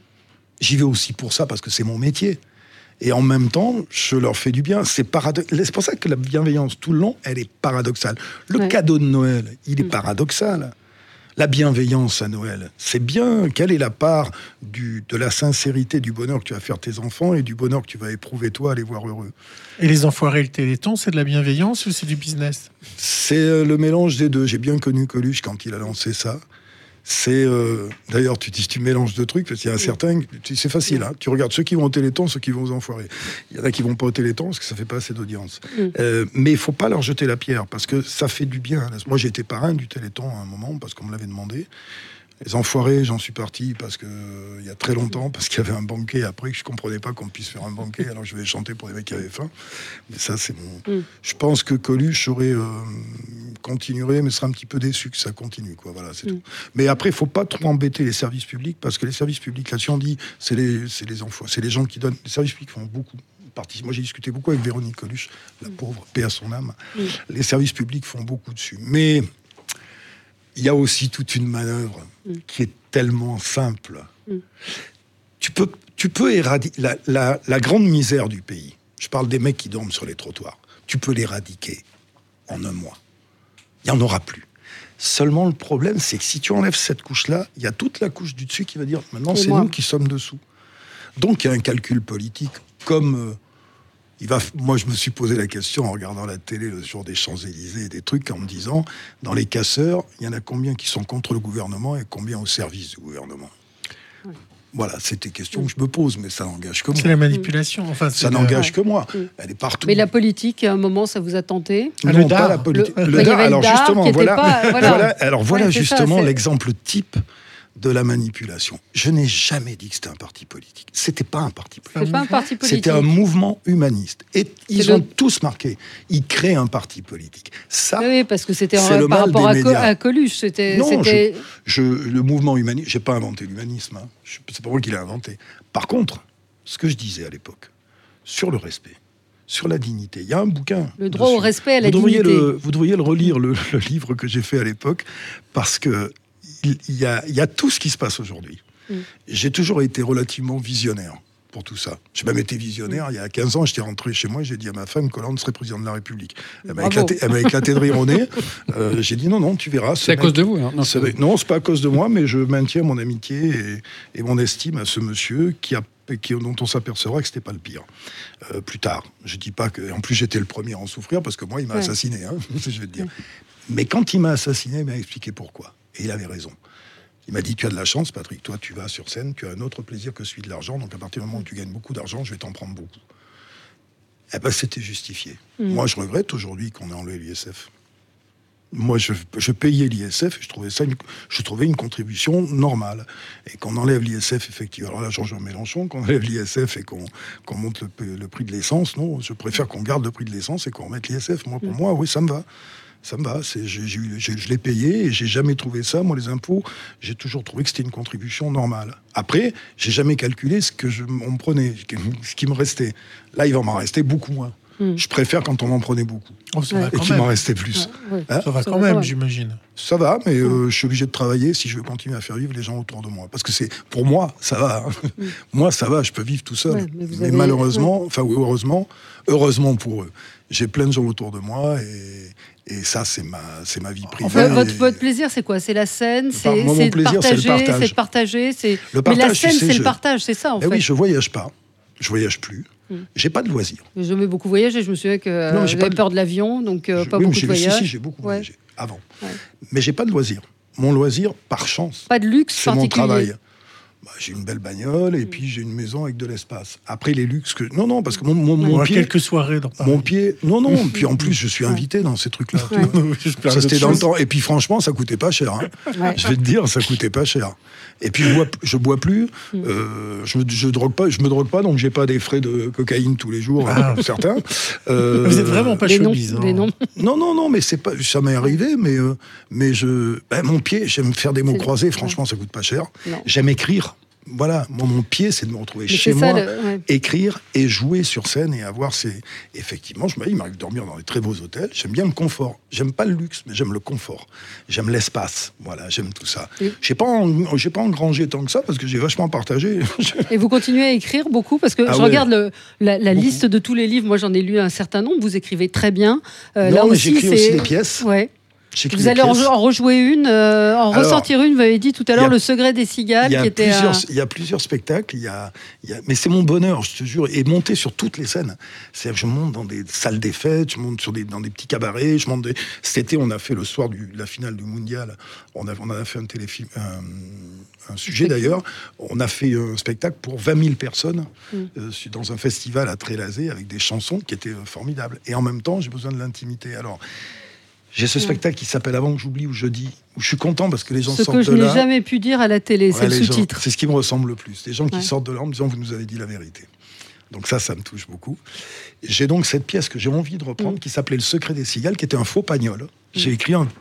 Speaker 3: J'y vais aussi pour ça parce que c'est mon métier. Et en même temps, je leur fais du bien. C'est pour ça que la bienveillance, tout le long, elle est paradoxale. Le cadeau de Noël, il est paradoxal. La bienveillance à Noël, c'est bien. Quelle est la part de la sincérité, du bonheur que tu vas faire tes enfants et du bonheur que tu vas éprouver toi à les voir heureux?
Speaker 5: Et les Enfoirés, le Téléthon, c'est de la bienveillance ou c'est du business?
Speaker 3: C'est le mélange des deux. J'ai bien connu Coluche quand il a lancé ça. C'est d'ailleurs, tu mélanges deux trucs, parce qu'il y a un certain, c'est facile, tu regardes ceux qui vont au Téléthon, ceux qui vont aux Enfoirés. Il y en a qui vont pas au Téléthon parce que ça fait pas assez d'audience. Mais il faut pas leur jeter la pierre parce que ça fait du bien. Moi, j'ai été parrain du Téléthon à un moment parce qu'on me l'avait demandé. Les Enfoirés, j'en suis parti parce que il y a très longtemps, parce qu'il y avait un banquet après que je comprenais pas qu'on puisse faire un banquet, alors je vais chanter pour les mecs qui avaient faim. Mais ça, c'est mon. Je pense que Coluche continuerait, mais serait un petit peu déçu que ça continue, quoi. Voilà, c'est tout. Mais après, il faut pas trop embêter les services publics parce que les services publics, là, si on dit, c'est les Enfoirés, c'est les gens qui donnent. Les services publics font beaucoup. Moi, j'ai discuté beaucoup avec Véronique Coluche, la pauvre, paix à son âme. Les services publics font beaucoup dessus, mais il y a aussi toute une manœuvre qui est tellement simple. Tu peux éradiquer la grande misère du pays. Je parle des mecs qui dorment sur les trottoirs. Tu peux l'éradiquer en un mois. Il n'y en aura plus. Seulement, le problème, c'est que si tu enlèves cette couche-là, il y a toute la couche du dessus qui va dire « Maintenant, c'est nous qui sommes dessous ». Donc, il y a un calcul politique comme... Moi, je me suis posé la question en regardant la télé le jour des Champs-Élysées et des trucs, en me disant, dans les casseurs, il y en a combien qui sont contre le gouvernement et combien au service du gouvernement? Voilà, c'est des questions que je me pose, mais ça n'engage que moi.
Speaker 5: C'est la manipulation. Enfin,
Speaker 3: ça n'engage que moi. Elle est partout.
Speaker 2: Mais la politique, à un moment, ça vous a tenté?
Speaker 3: Non, pas la politique. Le DAR, alors justement, voilà justement l'exemple type de la manipulation. Je n'ai jamais dit que c'était un parti politique. C'était pas un parti politique.
Speaker 2: C'est pas un parti politique.
Speaker 3: C'était un mouvement humaniste. Et ils ont tous marqué. Ils créent un parti politique. Ça,
Speaker 2: oui, parce que c'était par rapport à Coluche.
Speaker 3: Le mouvement humaniste, j'ai pas inventé l'humanisme. C'est pas moi qui l'ai inventé. Par contre, ce que je disais à l'époque, sur le respect, sur la dignité, il y a un bouquin.
Speaker 2: Le droit au respect, à la dignité.
Speaker 3: Vous devriez le relire, le livre que j'ai fait à l'époque, parce que il y a tout ce qui se passe aujourd'hui. J'ai toujours été relativement visionnaire pour tout ça. J'ai même été visionnaire. Il y a 15 ans, j'étais rentré chez moi, j'ai dit à ma femme qu'Hollande serait président de la République. Elle m'a éclaté de rire au nez. J'ai dit non, tu verras.
Speaker 4: C'est à cause de vous, hein?
Speaker 3: Non, c'est pas à cause de moi, mais je maintiens mon amitié et mon estime à ce monsieur qui a dont on s'apercevra que c'était pas le pire. Plus tard, je dis pas que, en plus j'étais le premier à en souffrir parce que moi il m'a assassiné, je vais te dire. Mais quand il m'a assassiné, il m'a expliqué pourquoi, et il avait raison. Il m'a dit, tu as de la chance, Patrick, toi tu vas sur scène, tu as un autre plaisir que celui de l'argent, donc à partir du moment où tu gagnes beaucoup d'argent, je vais t'en prendre beaucoup. Eh ben c'était justifié. Moi je regrette aujourd'hui qu'on ait enlevé l'ISF. Moi je payais l'ISF et je trouvais une contribution normale. Et qu'on enlève l'ISF, effectivement, alors là Jean-Jean Mélenchon, qu'on enlève l'ISF et qu'on monte le prix de l'essence, non, je préfère qu'on garde le prix de l'essence et qu'on remette l'ISF. Moi, pour moi, oui, ça me va. Ça me va, je l'ai payé et j'ai jamais trouvé ça. Moi, les impôts, j'ai toujours trouvé que c'était une contribution normale. Après, j'ai jamais calculé on me prenait, ce qui me restait. Là, il va m'en rester beaucoup moins. Je préfère quand on m'en prenait beaucoup et qu'il m'en restait plus.
Speaker 5: Ça va quand même, j'imagine.
Speaker 3: Ça va, mais je suis obligé de travailler si je veux continuer à faire vivre les gens autour de moi. Parce que pour moi, ça va. Moi, ça va, je peux vivre tout seul. Mais malheureusement, heureusement pour eux, j'ai plein de gens autour de moi et ça, c'est ma vie privée.
Speaker 2: En fait, votre plaisir, c'est quoi? C'est la scène, c'est de partager. Mais la scène, c'est le partage, c'est ça, en fait.
Speaker 3: Oui, je voyage pas. Je voyage plus. J'ai pas de loisirs.
Speaker 2: J'ai jamais beaucoup voyagé. Je me souviens que j'avais peur de l'avion, donc pas beaucoup de voyages.
Speaker 3: Si, j'ai beaucoup voyagé avant. Mais j'ai pas de loisirs. Mon loisir, par chance,
Speaker 2: pas de luxe
Speaker 3: c'est mon travail. J'ai une belle bagnole et puis j'ai une maison avec de l'espace. Après les luxes non, parce que mon pied,
Speaker 5: quelques soirées dans Paris.
Speaker 3: Mon pied, non. Puis en plus je suis invité dans ces trucs-là. Ça c'était dans le temps. Et puis franchement ça coûtait pas cher. Je vais te dire, ça coûtait pas cher. Et puis je bois plus. Je me drogue pas, donc j'ai pas des frais de cocaïne tous les jours. Certains.
Speaker 5: Vous êtes vraiment pas showbiz.
Speaker 3: Non, mais c'est pas. Ça m'est arrivé, mais mon pied, j'aime faire des mots croisés. Franchement, ça coûte pas cher. J'aime écrire. Voilà, mon pied, c'est de me retrouver chez moi, écrire et jouer sur scène et avoir Effectivement, il m'arrive de dormir dans des très beaux hôtels. J'aime bien le confort. J'aime pas le luxe, mais j'aime le confort. J'aime l'espace. Voilà, j'aime tout ça. J'ai pas engrangé tant que ça parce que j'ai vachement partagé.
Speaker 2: Et vous continuez à écrire beaucoup parce que je regarde la liste de tous les livres. Moi, j'en ai lu un certain nombre. Vous écrivez très bien.
Speaker 3: J'écris aussi des pièces.
Speaker 2: Ouais. Vous allez en rejouer une, ressortir une. Vous m'avez dit tout à l'heure Le Secret des cigales.
Speaker 3: Il y a plusieurs spectacles. Mais c'est mon bonheur, je te jure. Et monter sur toutes les scènes. C'est-à-dire que je monte dans des salles des fêtes, je monte dans des petits cabarets. Cet été, on a fait le soir de la finale du Mondial. On a fait un téléfilm, un sujet d'ailleurs. On a fait un spectacle pour 20 000 personnes dans un festival à Trélazé avec des chansons qui étaient formidables. Et en même temps, j'ai besoin de l'intimité. Alors. J'ai ce spectacle qui s'appelle Avant que j'oublie, où je dis, où je suis content parce que les gens sortent de là.
Speaker 2: Ce que je n'ai jamais pu dire à la télé, c'est le sous-titre.
Speaker 3: C'est ce qui me ressemble le plus. Les gens qui sortent de là en me disant, vous nous avez dit la vérité. Donc ça me touche beaucoup. J'ai donc cette pièce que j'ai envie de reprendre, qui s'appelait Le Secret des cigales, qui était un faux pagnol. J'ai écrit un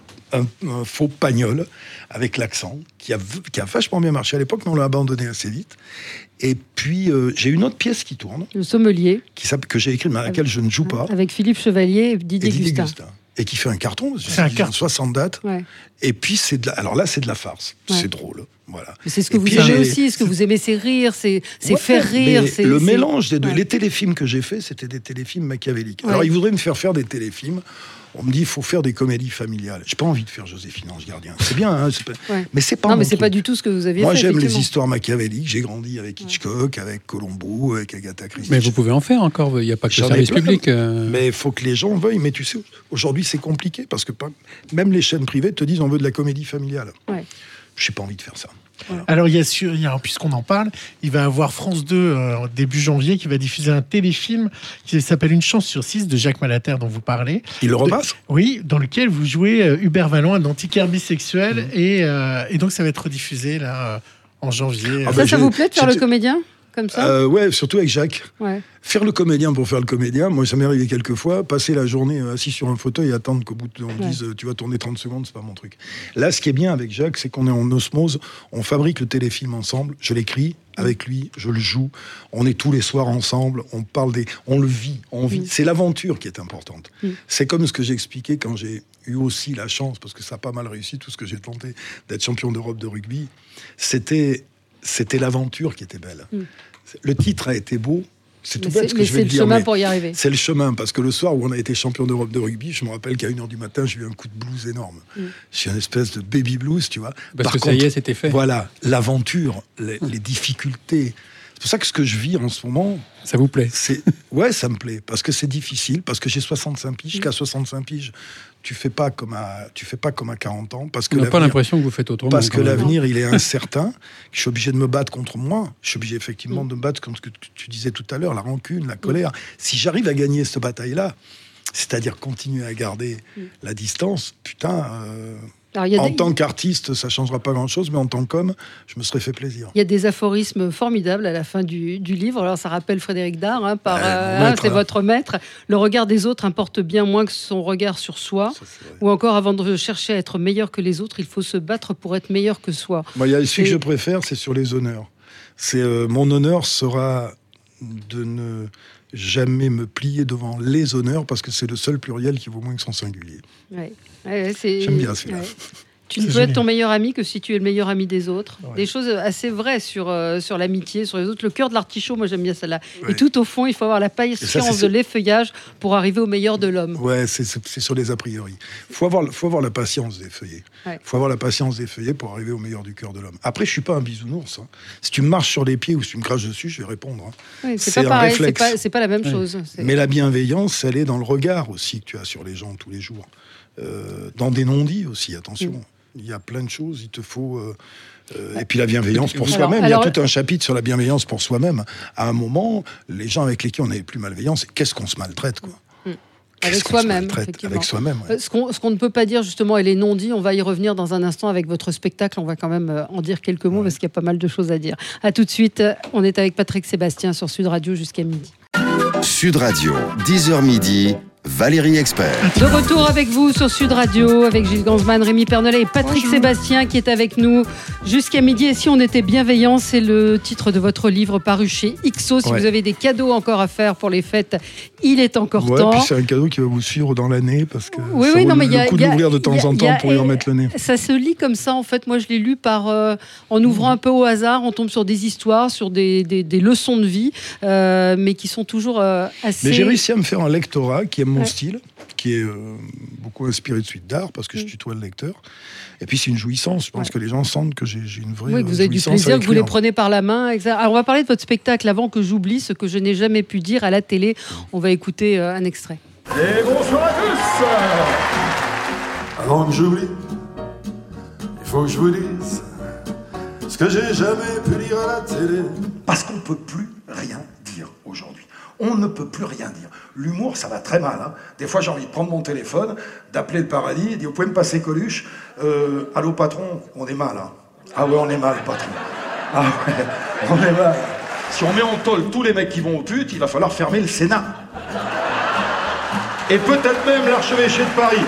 Speaker 3: faux pagnol avec l'accent, qui a vachement bien marché à l'époque, mais on l'a abandonné assez vite. Et puis, j'ai une autre pièce qui tourne. Le Sommelier. Que j'ai écrite, mais à laquelle je ne joue pas.
Speaker 2: Avec Philippe Chevalier et Didier Gustin.
Speaker 3: Et qui fait un carton,
Speaker 5: c'est un carton.
Speaker 3: 60 dates. Ouais. Et puis, alors là, c'est de la farce. Ouais. C'est drôle. Voilà.
Speaker 2: Mais c'est ce que vous aimez aussi, ce que vous aimez, c'est rire, c'est faire rire.
Speaker 3: Le mélange des deux. Les téléfilms que j'ai faits, c'était des téléfilms machiavéliques. Alors, ils voudraient me faire des téléfilms. On me dit, il faut faire des comédies familiales. J'ai pas envie de faire Joséphine Ange Gardien. C'est bien, hein, mais c'est pas.
Speaker 2: Non, mais c'est pas du tout ce que vous aviez fait.
Speaker 3: Moi, j'aime les histoires machiavéliques. J'ai grandi avec Hitchcock, avec Colombo, avec Agatha Christie.
Speaker 4: Mais vous pouvez en faire encore. Il n'y a pas que le service public.
Speaker 3: Mais il faut que les gens veuillent. Mais tu sais, aujourd'hui, c'est compliqué parce que même les chaînes privées te disent, on veut de la comédie familiale. Ouais. J'ai pas envie de faire ça.
Speaker 5: Voilà. Alors, puisqu'on en parle, il va y avoir France 2 début janvier qui va diffuser un téléfilm qui s'appelle Une chance sur 6 de Jacques Malater dont vous parlez.
Speaker 3: Il le repasse ?
Speaker 5: Oui, dans lequel vous jouez Hubert Vallon, un antiquaire bisexuel. Et donc, ça va être rediffusé là en janvier.
Speaker 2: Ça vous plaît de faire le comédien comme ça ?
Speaker 3: Ouais, surtout avec Jacques. Ouais. Faire le comédien pour faire le comédien, moi ça m'est arrivé quelques fois, passer la journée assis sur un fauteuil et attendre qu'au bout on dise tu vas tourner 30 secondes, c'est pas mon truc. Là, ce qui est bien avec Jacques, c'est qu'on est en osmose, on fabrique le téléfilm ensemble, je l'écris avec lui, je le joue, on est tous les soirs ensemble, on le vit, on vit. C'est l'aventure qui est importante. C'est comme ce que j'ai expliqué quand j'ai eu aussi la chance, parce que ça a pas mal réussi, tout ce que j'ai tenté, d'être champion d'Europe de rugby, c'était l'aventure qui était belle. Le titre a été beau. C'est tout bête ce que je vais te dire.
Speaker 2: C'est le chemin pour y arriver.
Speaker 3: C'est le chemin, parce que le soir où on a été champion d'Europe de rugby, je me rappelle qu'à 1h du matin, j'ai eu un coup de blues énorme. J'ai une espèce de baby blues, tu vois.
Speaker 4: Parce que ça y est, c'était fait.
Speaker 3: Voilà, l'aventure, les difficultés, C'est pour ça que ce que je vis en ce moment...
Speaker 4: Ça vous plaît?
Speaker 3: Ouais, ça me plaît, parce que c'est difficile, parce que j'ai 65 piges, qu'à 65 piges, tu fais pas comme à 40 ans. Parce que
Speaker 4: on n'a pas l'impression que vous faites autrement.
Speaker 3: Parce que l'avenir, il est incertain. Je suis obligé de me battre contre moi. Je suis obligé effectivement de me battre contre ce que tu disais tout à l'heure, la rancune, la colère. Si j'arrive à gagner cette bataille-là, c'est-à-dire continuer à garder la distance, putain... en tant qu'artiste, ça ne changera pas grand-chose, mais en tant qu'homme, je me serais fait plaisir.
Speaker 2: Il y a des aphorismes formidables à la fin du livre. Alors, ça rappelle Frédéric Dard, c'est votre maître. Le regard des autres importe bien moins que son regard sur soi. Ça, ou encore, avant de chercher à être meilleur que les autres, il faut se battre pour être meilleur que soi.
Speaker 3: Moi, il y a celui que je préfère, c'est sur les honneurs. Mon honneur sera de ne jamais me plier devant les honneurs, parce que c'est le seul pluriel qui vaut moins que son singulier.
Speaker 2: Ouais,
Speaker 3: j'aime bien celui-là.
Speaker 2: Tu ne peux être ton meilleur ami que si tu es le meilleur ami des autres. Ouais. Des choses assez vraies sur l'amitié, sur les autres. Le cœur de l'artichaut, moi j'aime bien celle-là. Ouais. Et tout au fond, il faut avoir la patience de l'effeuillage pour arriver au meilleur de l'homme.
Speaker 3: Ouais, c'est sur les a priori. Faut avoir la patience d'effeuiller. Il faut avoir la patience d'effeuiller pour arriver au meilleur du cœur de l'homme. Après, je suis pas un bisounours. Si tu me marches sur les pieds ou si tu me craches dessus, je vais répondre.
Speaker 2: Oui, c'est pas pareil, c'est pas la même chose.
Speaker 3: Mais la bienveillance, elle est dans le regard aussi que tu as sur les gens tous les jours. Dans des non-dits aussi, attention. Il y a plein de choses, il te faut... et puis la bienveillance pour soi-même. Il y a tout un chapitre sur la bienveillance pour soi-même. À un moment, les gens avec lesquels on n'avait plus malveillance, qu'est-ce qu'on se maltraite, quoi.
Speaker 2: Avec soi-même.
Speaker 3: Avec soi-même. Ouais.
Speaker 2: Ce qu'on ne peut pas dire, justement, et les non-dits, on va y revenir dans un instant avec votre spectacle. On va quand même en dire quelques mots parce qu'il y a pas mal de choses à dire. À tout de suite. On est avec Patrick Sébastien sur Sud Radio jusqu'à midi.
Speaker 1: Sud Radio, 10h midi. Valérie Expert.
Speaker 2: De retour avec vous sur Sud Radio, avec Gilles Gansman, Rémi Pernelet et Patrick Sébastien qui est avec nous jusqu'à midi. Et si on était bienveillant, c'est le titre de votre livre paru chez XO. Si vous avez des cadeaux encore à faire pour les fêtes, il est encore temps.
Speaker 3: Puis c'est un cadeau qui va vous suivre dans l'année parce que ça vaut le coup de l'ouvrir de temps en temps pour y remettre le nez.
Speaker 2: Ça se lit comme ça en fait. Moi je l'ai lu en ouvrant un peu au hasard. On tombe sur des histoires, sur des leçons de vie, mais qui sont toujours assez...
Speaker 3: Mais j'ai réussi à me faire un lectorat qui est mon style, qui est beaucoup inspiré de suite d'art, parce que je tutoie le lecteur. Et puis c'est une jouissance. Je pense que les gens sentent que j'ai une vraie
Speaker 2: que vous avez du plaisir, que vous les prenez par la main. Alors on va parler de votre spectacle avant que j'oublie ce que je n'ai jamais pu dire à la télé. On va écouter un extrait.
Speaker 6: Et bonsoir à tous. Avant que j'oublie, il faut que je vous dise ce que j'ai jamais pu dire à la télé.
Speaker 7: Parce qu'on ne peut plus rien dire aujourd'hui. On ne peut plus rien dire. L'humour, ça va très mal. Hein. Des fois, j'ai envie de prendre mon téléphone, d'appeler le paradis, et de dire, vous pouvez me passer Coluche. Allô, patron, on est mal. Hein. Ah ouais, on est mal, patron. Ah ouais, on est mal. Si on met en tôle tous les mecs qui vont aux putes, il va falloir fermer le Sénat. Et peut-être même l'archevêché de Paris.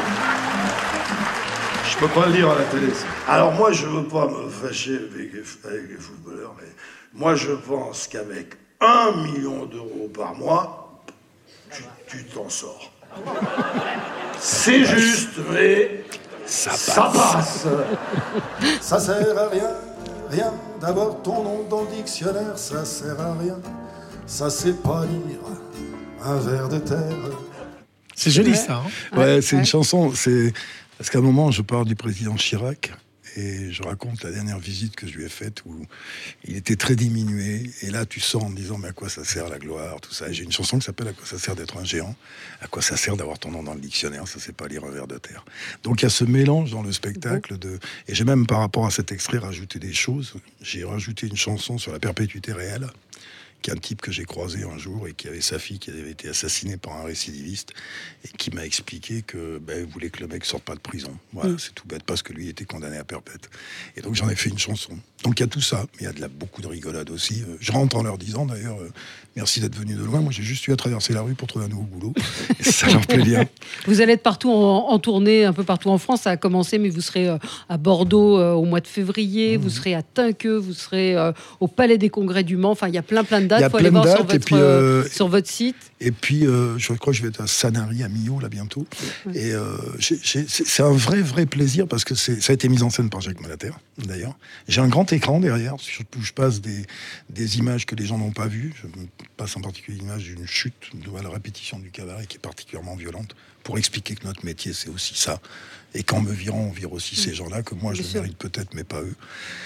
Speaker 7: Je peux pas le dire à la télé. Alors moi, je veux pas me fâcher avec les footballeurs, mais moi, je pense qu'avec 1 million d'euros par mois, tu t'en sors. C'est juste, mais ça passe.
Speaker 6: Ça sert à rien d'avoir ton nom dans le dictionnaire, ça sert à rien. Ça sait pas lire un ver de terre.
Speaker 5: C'est joli ça.
Speaker 3: Ouais, c'est une chanson. Parce qu'à un moment, je parle du président Chirac. Et je raconte la dernière visite que je lui ai faite où il était très diminué. Et là, tu sors en me disant, mais à quoi ça sert la gloire, tout ça. Et j'ai une chanson qui s'appelle À quoi ça sert d'être un géant. À quoi ça sert d'avoir ton nom dans le dictionnaire, ça c'est pas lire un ver de terre. Donc il y a ce mélange dans le spectacle et j'ai même par rapport à cet extrait rajouté des choses. J'ai rajouté une chanson sur la perpétuité réelle, qui est un type que j'ai croisé un jour et qui avait sa fille qui avait été assassinée par un récidiviste et qui m'a expliqué que il voulait que le mec sorte pas de prison. Voilà, c'est tout bête parce que lui était condamné à perpète. Et donc j'en ai fait une chanson. Donc il y a tout ça, mais il y a beaucoup de rigolade aussi. Je rentre en leur disant d'ailleurs merci d'être venu de loin. Moi j'ai juste eu à traverser la rue pour trouver un nouveau boulot. Et ça leur plaît bien.
Speaker 2: Vous allez être partout en tournée, un peu partout en France. Ça a commencé, mais vous serez à Bordeaux au mois de février. Vous serez à Tinqueux, vous serez au Palais des Congrès du Mans. Enfin, il y a plein de dates. Il faut aller voir sur votre site.
Speaker 3: Et puis, je crois que je vais être à Sanary, à Millau, là, bientôt. Et c'est un vrai plaisir parce que ça a été mis en scène par Jacques Malater, d'ailleurs. J'ai un grand écran derrière, où je passe des images que les gens n'ont pas vues. Je passe en particulier l'image d'une chute à la répétition du cabaret qui est particulièrement violente pour expliquer que notre métier, c'est aussi ça. Et qu'en me virant, on vire aussi ces gens-là, que moi, je mérite peut-être, mais pas eux.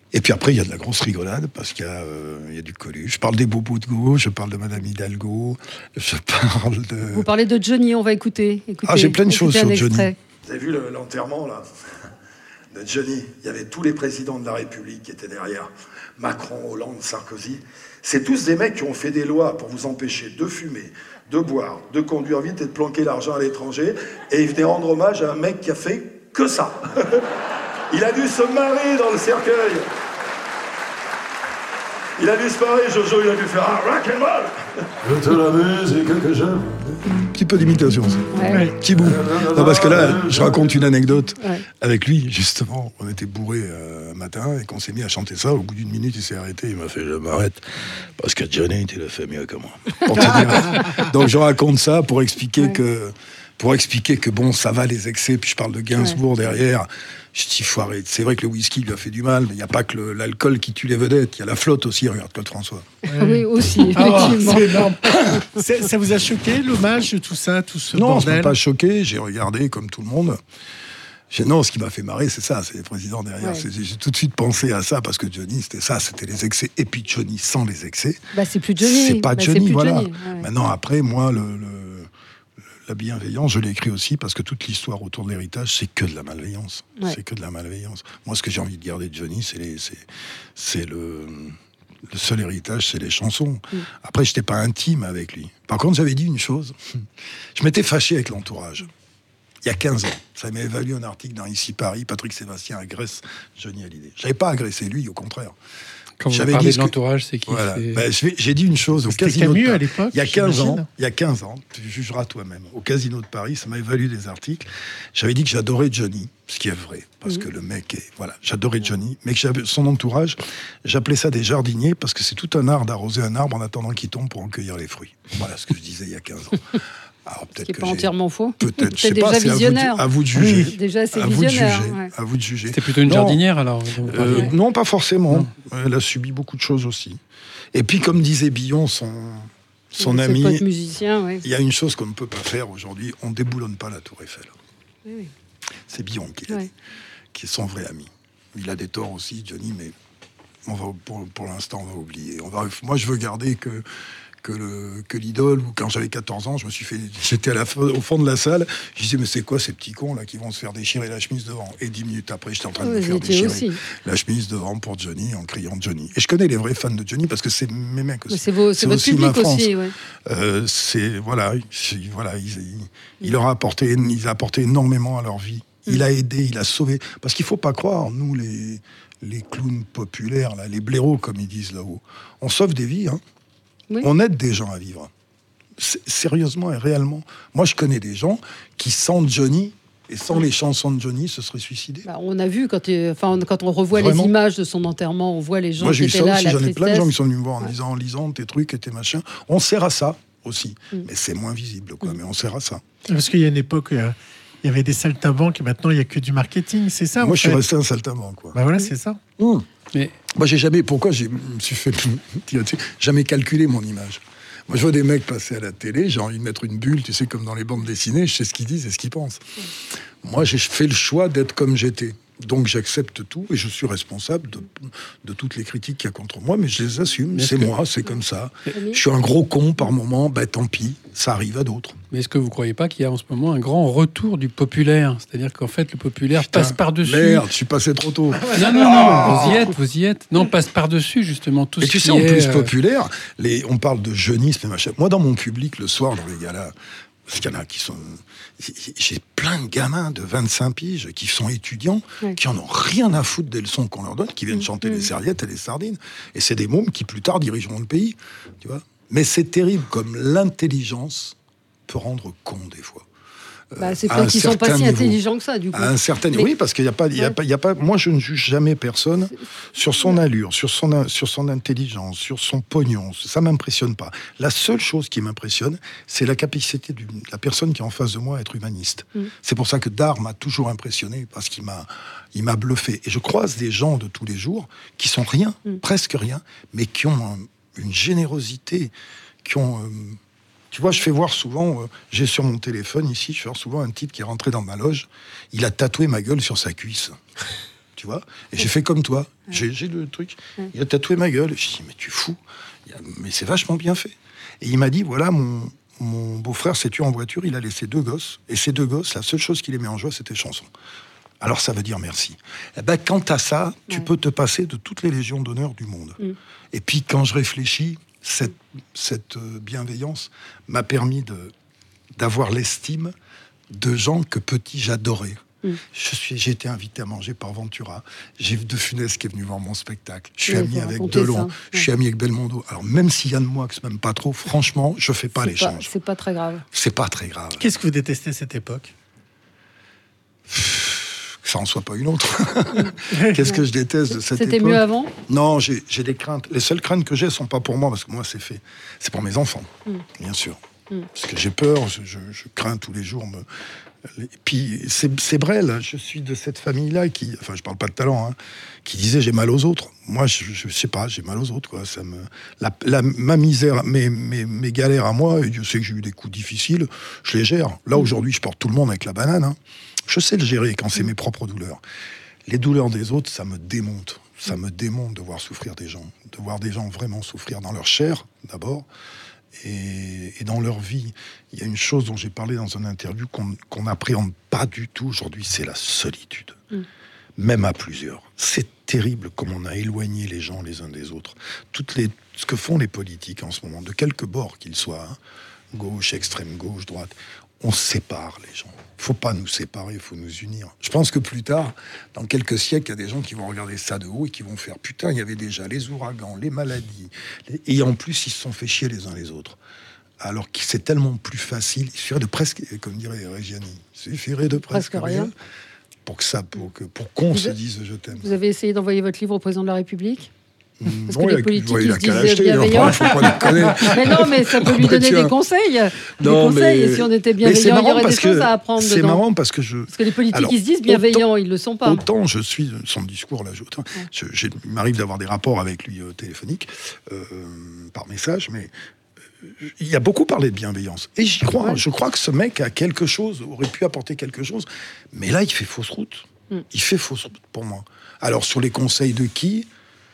Speaker 3: Et puis après, il y a de la grosse rigolade, parce qu'il y a du Coluche. Je parle des bobos de Go, je parle de Madame Hidalgo, je parle de...
Speaker 2: Vous parlez de Johnny, on va écouter.
Speaker 3: J'ai plein de choses sur Johnny.
Speaker 7: Vous avez vu l'enterrement, là, de Johnny? Il y avait tous les présidents de la République qui étaient derrière. Macron, Hollande, Sarkozy. C'est tous des mecs qui ont fait des lois pour vous empêcher de fumer, de boire, de conduire vite et de planquer l'argent à l'étranger. Et ils venaient rendre hommage à un mec qui a fait que ça. Il a dû se marrer dans le cercueil. Il a dû se marrer, Jojo, il a dû faire un rock and roll.
Speaker 6: Je te la musique que j'aime.
Speaker 3: Un petit peu d'imitation, ça.
Speaker 2: Ouais.
Speaker 3: Petit bout. Non, parce que là, je raconte une anecdote avec lui, justement. On était bourrés un matin et qu'on s'est mis à chanter ça. Au bout d'une minute, il s'est arrêté. Il m'a fait, je m'arrête. Parce que Johnny, tu l'as fait mieux que moi. Donc, je raconte ça pour expliquer que bon, ça va les excès. Puis je parle de Gainsbourg derrière. Je dis, faut arrêter. C'est vrai que le whisky lui a fait du mal, mais il n'y a pas que l'alcool qui tue les vedettes. Il y a la flotte aussi, regarde Claude François.
Speaker 2: Oui, aussi, effectivement.
Speaker 5: C'est énorme. Ça vous a choqué, l'hommage, tout ça, tout ce bordel?
Speaker 3: Non, ça m'a pas choqué. J'ai regardé comme tout le monde. Non, ce qui m'a fait marrer, c'est ça, c'est les présidents derrière. Ouais. J'ai tout de suite pensé à ça, parce que Johnny, c'était les excès. Et puis Johnny sans les excès.
Speaker 2: C'est plus Johnny.
Speaker 3: C'est pas Johnny, voilà.
Speaker 2: Johnny. Ouais.
Speaker 3: Maintenant, après, moi, la bienveillance, je l'ai écrit aussi, parce que toute l'histoire autour de l'héritage, c'est que de la malveillance. Ouais. C'est que de la malveillance. Moi, ce que j'ai envie de garder de Johnny, c'est le seul héritage, c'est les chansons. Après, je n'étais pas intime avec lui. Par contre, j'avais dit une chose. Je m'étais fâché avec l'entourage. Il y a 15 ans. Ça m'avait valu un article dans Ici Paris. Patrick Sébastien agresse Johnny Hallyday. Je n'avais pas agressé lui, au contraire.
Speaker 4: Quand vous parlez de l'entourage, c'est qui?
Speaker 3: Voilà. J'ai dit une chose au Casino
Speaker 5: Camus,
Speaker 3: de Paris.
Speaker 5: à l'époque,
Speaker 3: il y a 15 ans, tu jugeras toi-même. Au Casino de Paris, ça m'avait valu des articles. J'avais dit que j'adorais Johnny, ce qui est vrai, parce que le mec est... Voilà, j'adorais Johnny, mais que son entourage, j'appelais ça des jardiniers, parce que c'est tout un art d'arroser un arbre en attendant qu'il tombe pour en cueillir les fruits. Voilà ce que je disais il y a 15 ans. Alors,
Speaker 2: ce qui n'est pas entièrement faux.
Speaker 3: Peut-être,
Speaker 2: c'est déjà visionnaire.
Speaker 3: À vous de juger.
Speaker 2: Oui, déjà, c'est visionnaire.
Speaker 3: À vous de juger.
Speaker 4: C'était plutôt une jardinière, alors
Speaker 3: Non, pas forcément. Non. Elle a subi beaucoup de choses aussi. Et puis, comme disait Billon, son ami,
Speaker 2: pote musicien,
Speaker 3: il y a une chose qu'on ne peut pas faire aujourd'hui, on ne déboulonne pas la Tour Eiffel.
Speaker 2: Oui.
Speaker 3: C'est Billon qui l'a dit, qui est son vrai ami. Il a des torts aussi, Johnny, mais pour l'instant, on va oublier. Moi, je veux garder que l'idole, ou quand j'avais 14 ans, j'étais au fond de la salle, je disais, mais c'est quoi ces petits cons là qui vont se faire déchirer la chemise devant? Et 10 minutes après, j'étais en train de me faire déchirer la chemise devant pour Johnny, en criant Johnny. Et je connais les vrais fans de Johnny, parce que c'est mes mecs aussi.
Speaker 2: C'est votre public aussi, ouais.
Speaker 3: Il leur a apporté énormément à leur vie. Il a aidé, il a sauvé. Parce qu'il faut pas croire, nous, les clowns populaires, là, les blaireaux, comme ils disent là-haut, on sauve des vies, hein. Oui. On aide des gens à vivre. Sérieusement et réellement. Moi, je connais des gens qui, sans Johnny, et sans les chansons de Johnny, se seraient suicidés.
Speaker 2: On a vu, quand on revoit les images de son enterrement, on voit les gens qui étaient là, la tristesse.
Speaker 3: J'en ai plein de gens qui sont venus me voir en lisant tes trucs et tes machins. On sert à ça aussi. Mais c'est moins visible, quoi. Mais on sert à ça.
Speaker 5: Parce qu'il y a une époque... Il y avait des saltimbanques et maintenant il n'y a que du marketing, c'est ça?
Speaker 3: Moi, je suis resté un saltimbanque, quoi.
Speaker 5: Voilà, c'est ça.
Speaker 3: Mais moi, j'ai jamais. Pourquoi je me suis fait jamais calculer mon image? Moi, je vois des mecs passer à la télé, j'ai envie de mettre une bulle, tu sais, comme dans les bandes dessinées, je sais ce qu'ils disent et ce qu'ils pensent. Moi, j'ai fait le choix d'être comme j'étais. Donc j'accepte tout et je suis responsable de toutes les critiques qu'il y a contre moi, mais je les assume. C'est moi, c'est comme ça. Je suis un gros con par moment, tant pis, ça arrive à d'autres.
Speaker 4: Mais est-ce que vous ne croyez pas qu'il y a en ce moment un grand retour du populaire? C'est-à-dire qu'en fait, le populaire passe par-dessus.
Speaker 3: Merde, je suis passé trop tôt.
Speaker 4: Non, vous y êtes. Non, passe par-dessus, justement, tout ce qui est...
Speaker 3: Et tu sais, en plus populaire, on parle de jeunisme et machin. Moi, dans mon public, le soir, dans les galas, parce qu'il y en a qui sont... J'ai plein de gamins de 25 piges qui sont étudiants, qui en ont rien à foutre des leçons qu'on leur donne, qui viennent chanter les serviettes et les sardines. Et c'est des mômes qui, plus tard, dirigeront le pays. Tu vois. Mais c'est terrible comme l'intelligence peut rendre con, des fois.
Speaker 2: C'est peut-être qu'ils ne sont pas si intelligents que ça, du coup.
Speaker 3: À un certain niveau, oui, parce qu'il n'y a pas... Moi, je ne juge jamais personne sur son allure, sur son intelligence, sur son pognon. Ça ne m'impressionne pas. La seule chose qui m'impressionne, c'est la capacité de la personne qui est en face de moi à être humaniste. C'est pour ça que Dard m'a toujours impressionné, parce qu'il m'a bluffé. Et je croise des gens de tous les jours qui sont rien, presque rien, mais qui ont une générosité, qui ont... Tu vois, je fais voir souvent, j'ai sur mon téléphone ici, je fais voir souvent un type qui est rentré dans ma loge, il a tatoué ma gueule sur sa cuisse. tu vois. Et j'ai fait comme toi. J'ai le truc. Il a tatoué ma gueule. Je dis, mais tu fous. Mais c'est vachement bien fait. Et il m'a dit, voilà, mon beau-frère s'est tué en voiture, il a laissé 2 gosses. Et ces 2 gosses, la seule chose qui les met en joie, c'était chansons. Alors ça veut dire merci. Eh ben, quant à ça, tu peux te passer de toutes les légions d'honneur du monde. Et puis quand je réfléchis, cette bienveillance m'a permis d'avoir l'estime de gens que petit j'adorais. J'ai été invité à manger par Ventura. J'ai De Funès qui est venu voir mon spectacle. Je suis ami avec Delon. Je suis ami avec Belmondo. Alors même si Yann Moix m'aime pas trop, franchement, je fais pas l'échange.
Speaker 2: C'est pas très grave.
Speaker 3: C'est pas très grave.
Speaker 5: Qu'est-ce que vous détestez cette époque ?
Speaker 3: Que ça en soit pas une autre. Qu'est-ce que je déteste de cette époque ?
Speaker 2: C'était mieux avant ?
Speaker 3: Non, j'ai des craintes. Les seules craintes que j'ai sont pas pour moi, parce que moi c'est fait. C'est pour mes enfants, bien sûr. Parce que j'ai peur, je crains tous les jours. Puis c'est Brel, je suis de cette famille-là qui, enfin je parle pas de talent, hein, qui disait j'ai mal aux autres. Moi je sais pas, j'ai mal aux autres quoi. Ça me, ma misère, mes galères à moi, et je sais que j'ai eu des coups difficiles, je les gère. Là aujourd'hui je porte tout le monde avec la banane. Hein. Je sais le gérer quand c'est mes propres douleurs. Les douleurs des autres, ça me démonte. Ça me démonte de voir souffrir des gens, de voir des gens vraiment souffrir dans leur chair d'abord. Et dans leur vie, il y a une chose dont j'ai parlé dans une interview qu'on n'appréhende pas du tout aujourd'hui, c'est la solitude. Même à plusieurs. C'est terrible comme on a éloigné les gens les uns des autres. Ce que font les politiques en ce moment, de quelque bord qu'ils soient, hein, gauche, extrême gauche, droite, on sépare les gens. Il ne faut pas nous séparer, il faut nous unir. Je pense que plus tard, dans quelques siècles, il y a des gens qui vont regarder ça de haut et qui vont faire « Putain, il y avait déjà les ouragans, les maladies. » Et en plus, ils se sont fait chier les uns les autres. Alors que c'est tellement plus facile, il suffirait de presque, comme dirait Reggiani, il suffirait de presque rien pour qu'on se dise « Je t'aime ».
Speaker 2: Vous avez essayé d'envoyer votre livre au président de la République ? Parce
Speaker 3: bon,
Speaker 2: que les politiques,
Speaker 3: il
Speaker 2: ils
Speaker 3: a
Speaker 2: se
Speaker 3: qu'à
Speaker 2: disent
Speaker 3: l'acheter,
Speaker 2: bienveillants.
Speaker 3: faut pas les connaître.
Speaker 2: Mais non, mais ça peut lui donner des conseils. Et si on était bienveillant, il y aurait des choses à apprendre dedans.
Speaker 3: C'est marrant parce que
Speaker 2: les politiques, ils se disent bienveillants, ils le sont pas.
Speaker 3: Autant je suis son discours là, il m'arrive d'avoir des rapports avec lui téléphoniques, par message, mais il a beaucoup parlé de bienveillance. Et j'y crois. Ouais. Je crois que ce mec a quelque chose, aurait pu apporter quelque chose. Mais là, il fait fausse route. Il fait fausse route pour moi. Alors, sur les conseils de qui ?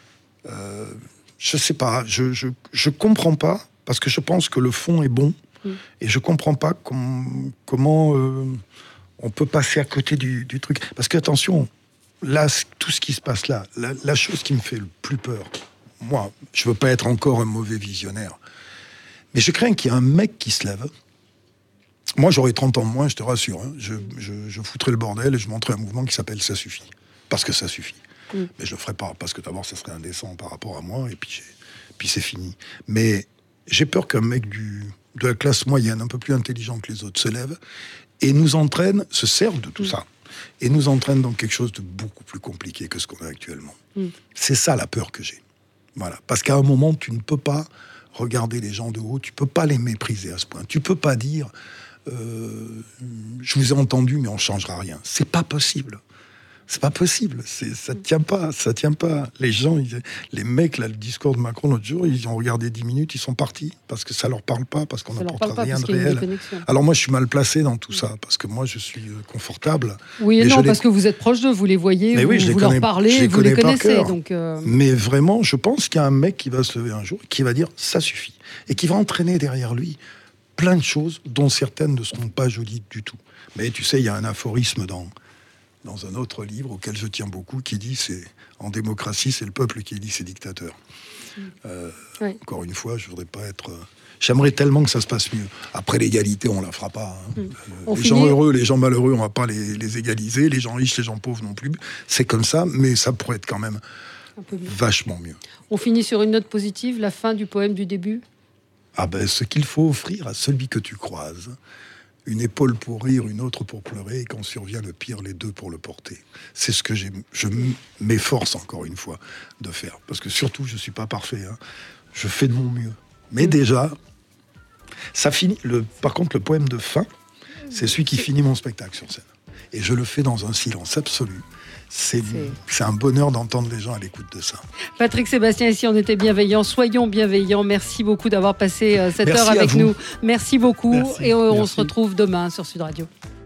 Speaker 3: Je sais pas, je comprends pas, parce que je pense que le fond est bon, et je comprends pas comment on peut passer à côté du truc. Parce que, attention, là, tout ce qui se passe là, la chose qui me fait le plus peur, moi, je veux pas être encore un mauvais visionnaire, mais je crains qu'il y ait un mec qui se lève. Moi, j'aurais 30 ans de moins, je te rassure, hein, je foutrais le bordel et je montrais un mouvement qui s'appelle « Ça suffit ». Parce que ça suffit. Mais je le ferai pas, parce que d'abord, ça serait indécent par rapport à moi, et puis c'est fini. Mais j'ai peur qu'un mec de la classe moyenne, un peu plus intelligent que les autres, se lève et nous entraîne, se serve de tout ça, et nous entraîne dans quelque chose de beaucoup plus compliqué que ce qu'on a actuellement. C'est ça la peur que j'ai. Voilà. Parce qu'à un moment, tu ne peux pas regarder les gens de haut, tu peux pas les mépriser à ce point. Tu peux pas dire je vous ai entendu, mais on changera rien. C'est pas possible. C'est pas possible, ça tient pas. Les gens, les mecs, là, le discours de Macron l'autre jour, ils ont regardé 10 minutes, ils sont partis, parce que ça leur parle pas, parce qu'on n'apporte rien de réel. Alors moi, je suis mal placé dans tout ça, parce que moi, je suis confortable.
Speaker 2: Oui et non, parce que vous êtes proche d'eux, vous les voyez, vous leur parlez, vous les connaissez. Donc
Speaker 3: Mais vraiment, je pense qu'il y a un mec qui va se lever un jour, qui va dire « ça suffit », et qui va entraîner derrière lui plein de choses, dont certaines ne seront pas jolies du tout. Mais tu sais, il y a un aphorisme dans un autre livre auquel je tiens beaucoup, qui dit en démocratie, c'est le peuple qui élit ses dictateurs. Encore une fois, je voudrais pas être... J'aimerais tellement que ça se passe mieux. Après, l'égalité, on la fera pas. Hein. Les gens heureux, les gens malheureux, on va pas les égaliser. Les gens riches, les gens pauvres non plus. C'est comme ça, mais ça pourrait être quand même vachement mieux.
Speaker 2: On finit sur une note positive, la fin du poème du début.
Speaker 3: Ah ben, ce qu'il faut offrir à celui que tu croises, une épaule pour rire, une autre pour pleurer, et quand survient le pire, les deux pour le porter. C'est ce que je m'efforce encore une fois de faire. Parce que surtout, je ne suis pas parfait. Hein. Je fais de mon mieux. Mais déjà, ça finit. Par contre, le poème de fin, c'est celui qui finit mon spectacle sur scène. Et je le fais dans un silence absolu. C'est un bonheur d'entendre les gens à l'écoute de ça.
Speaker 2: Patrick Sébastien, ici on était bienveillants, soyons bienveillants. Merci beaucoup d'avoir passé cette heure avec nous. Merci beaucoup. Merci. On se retrouve demain sur Sud Radio.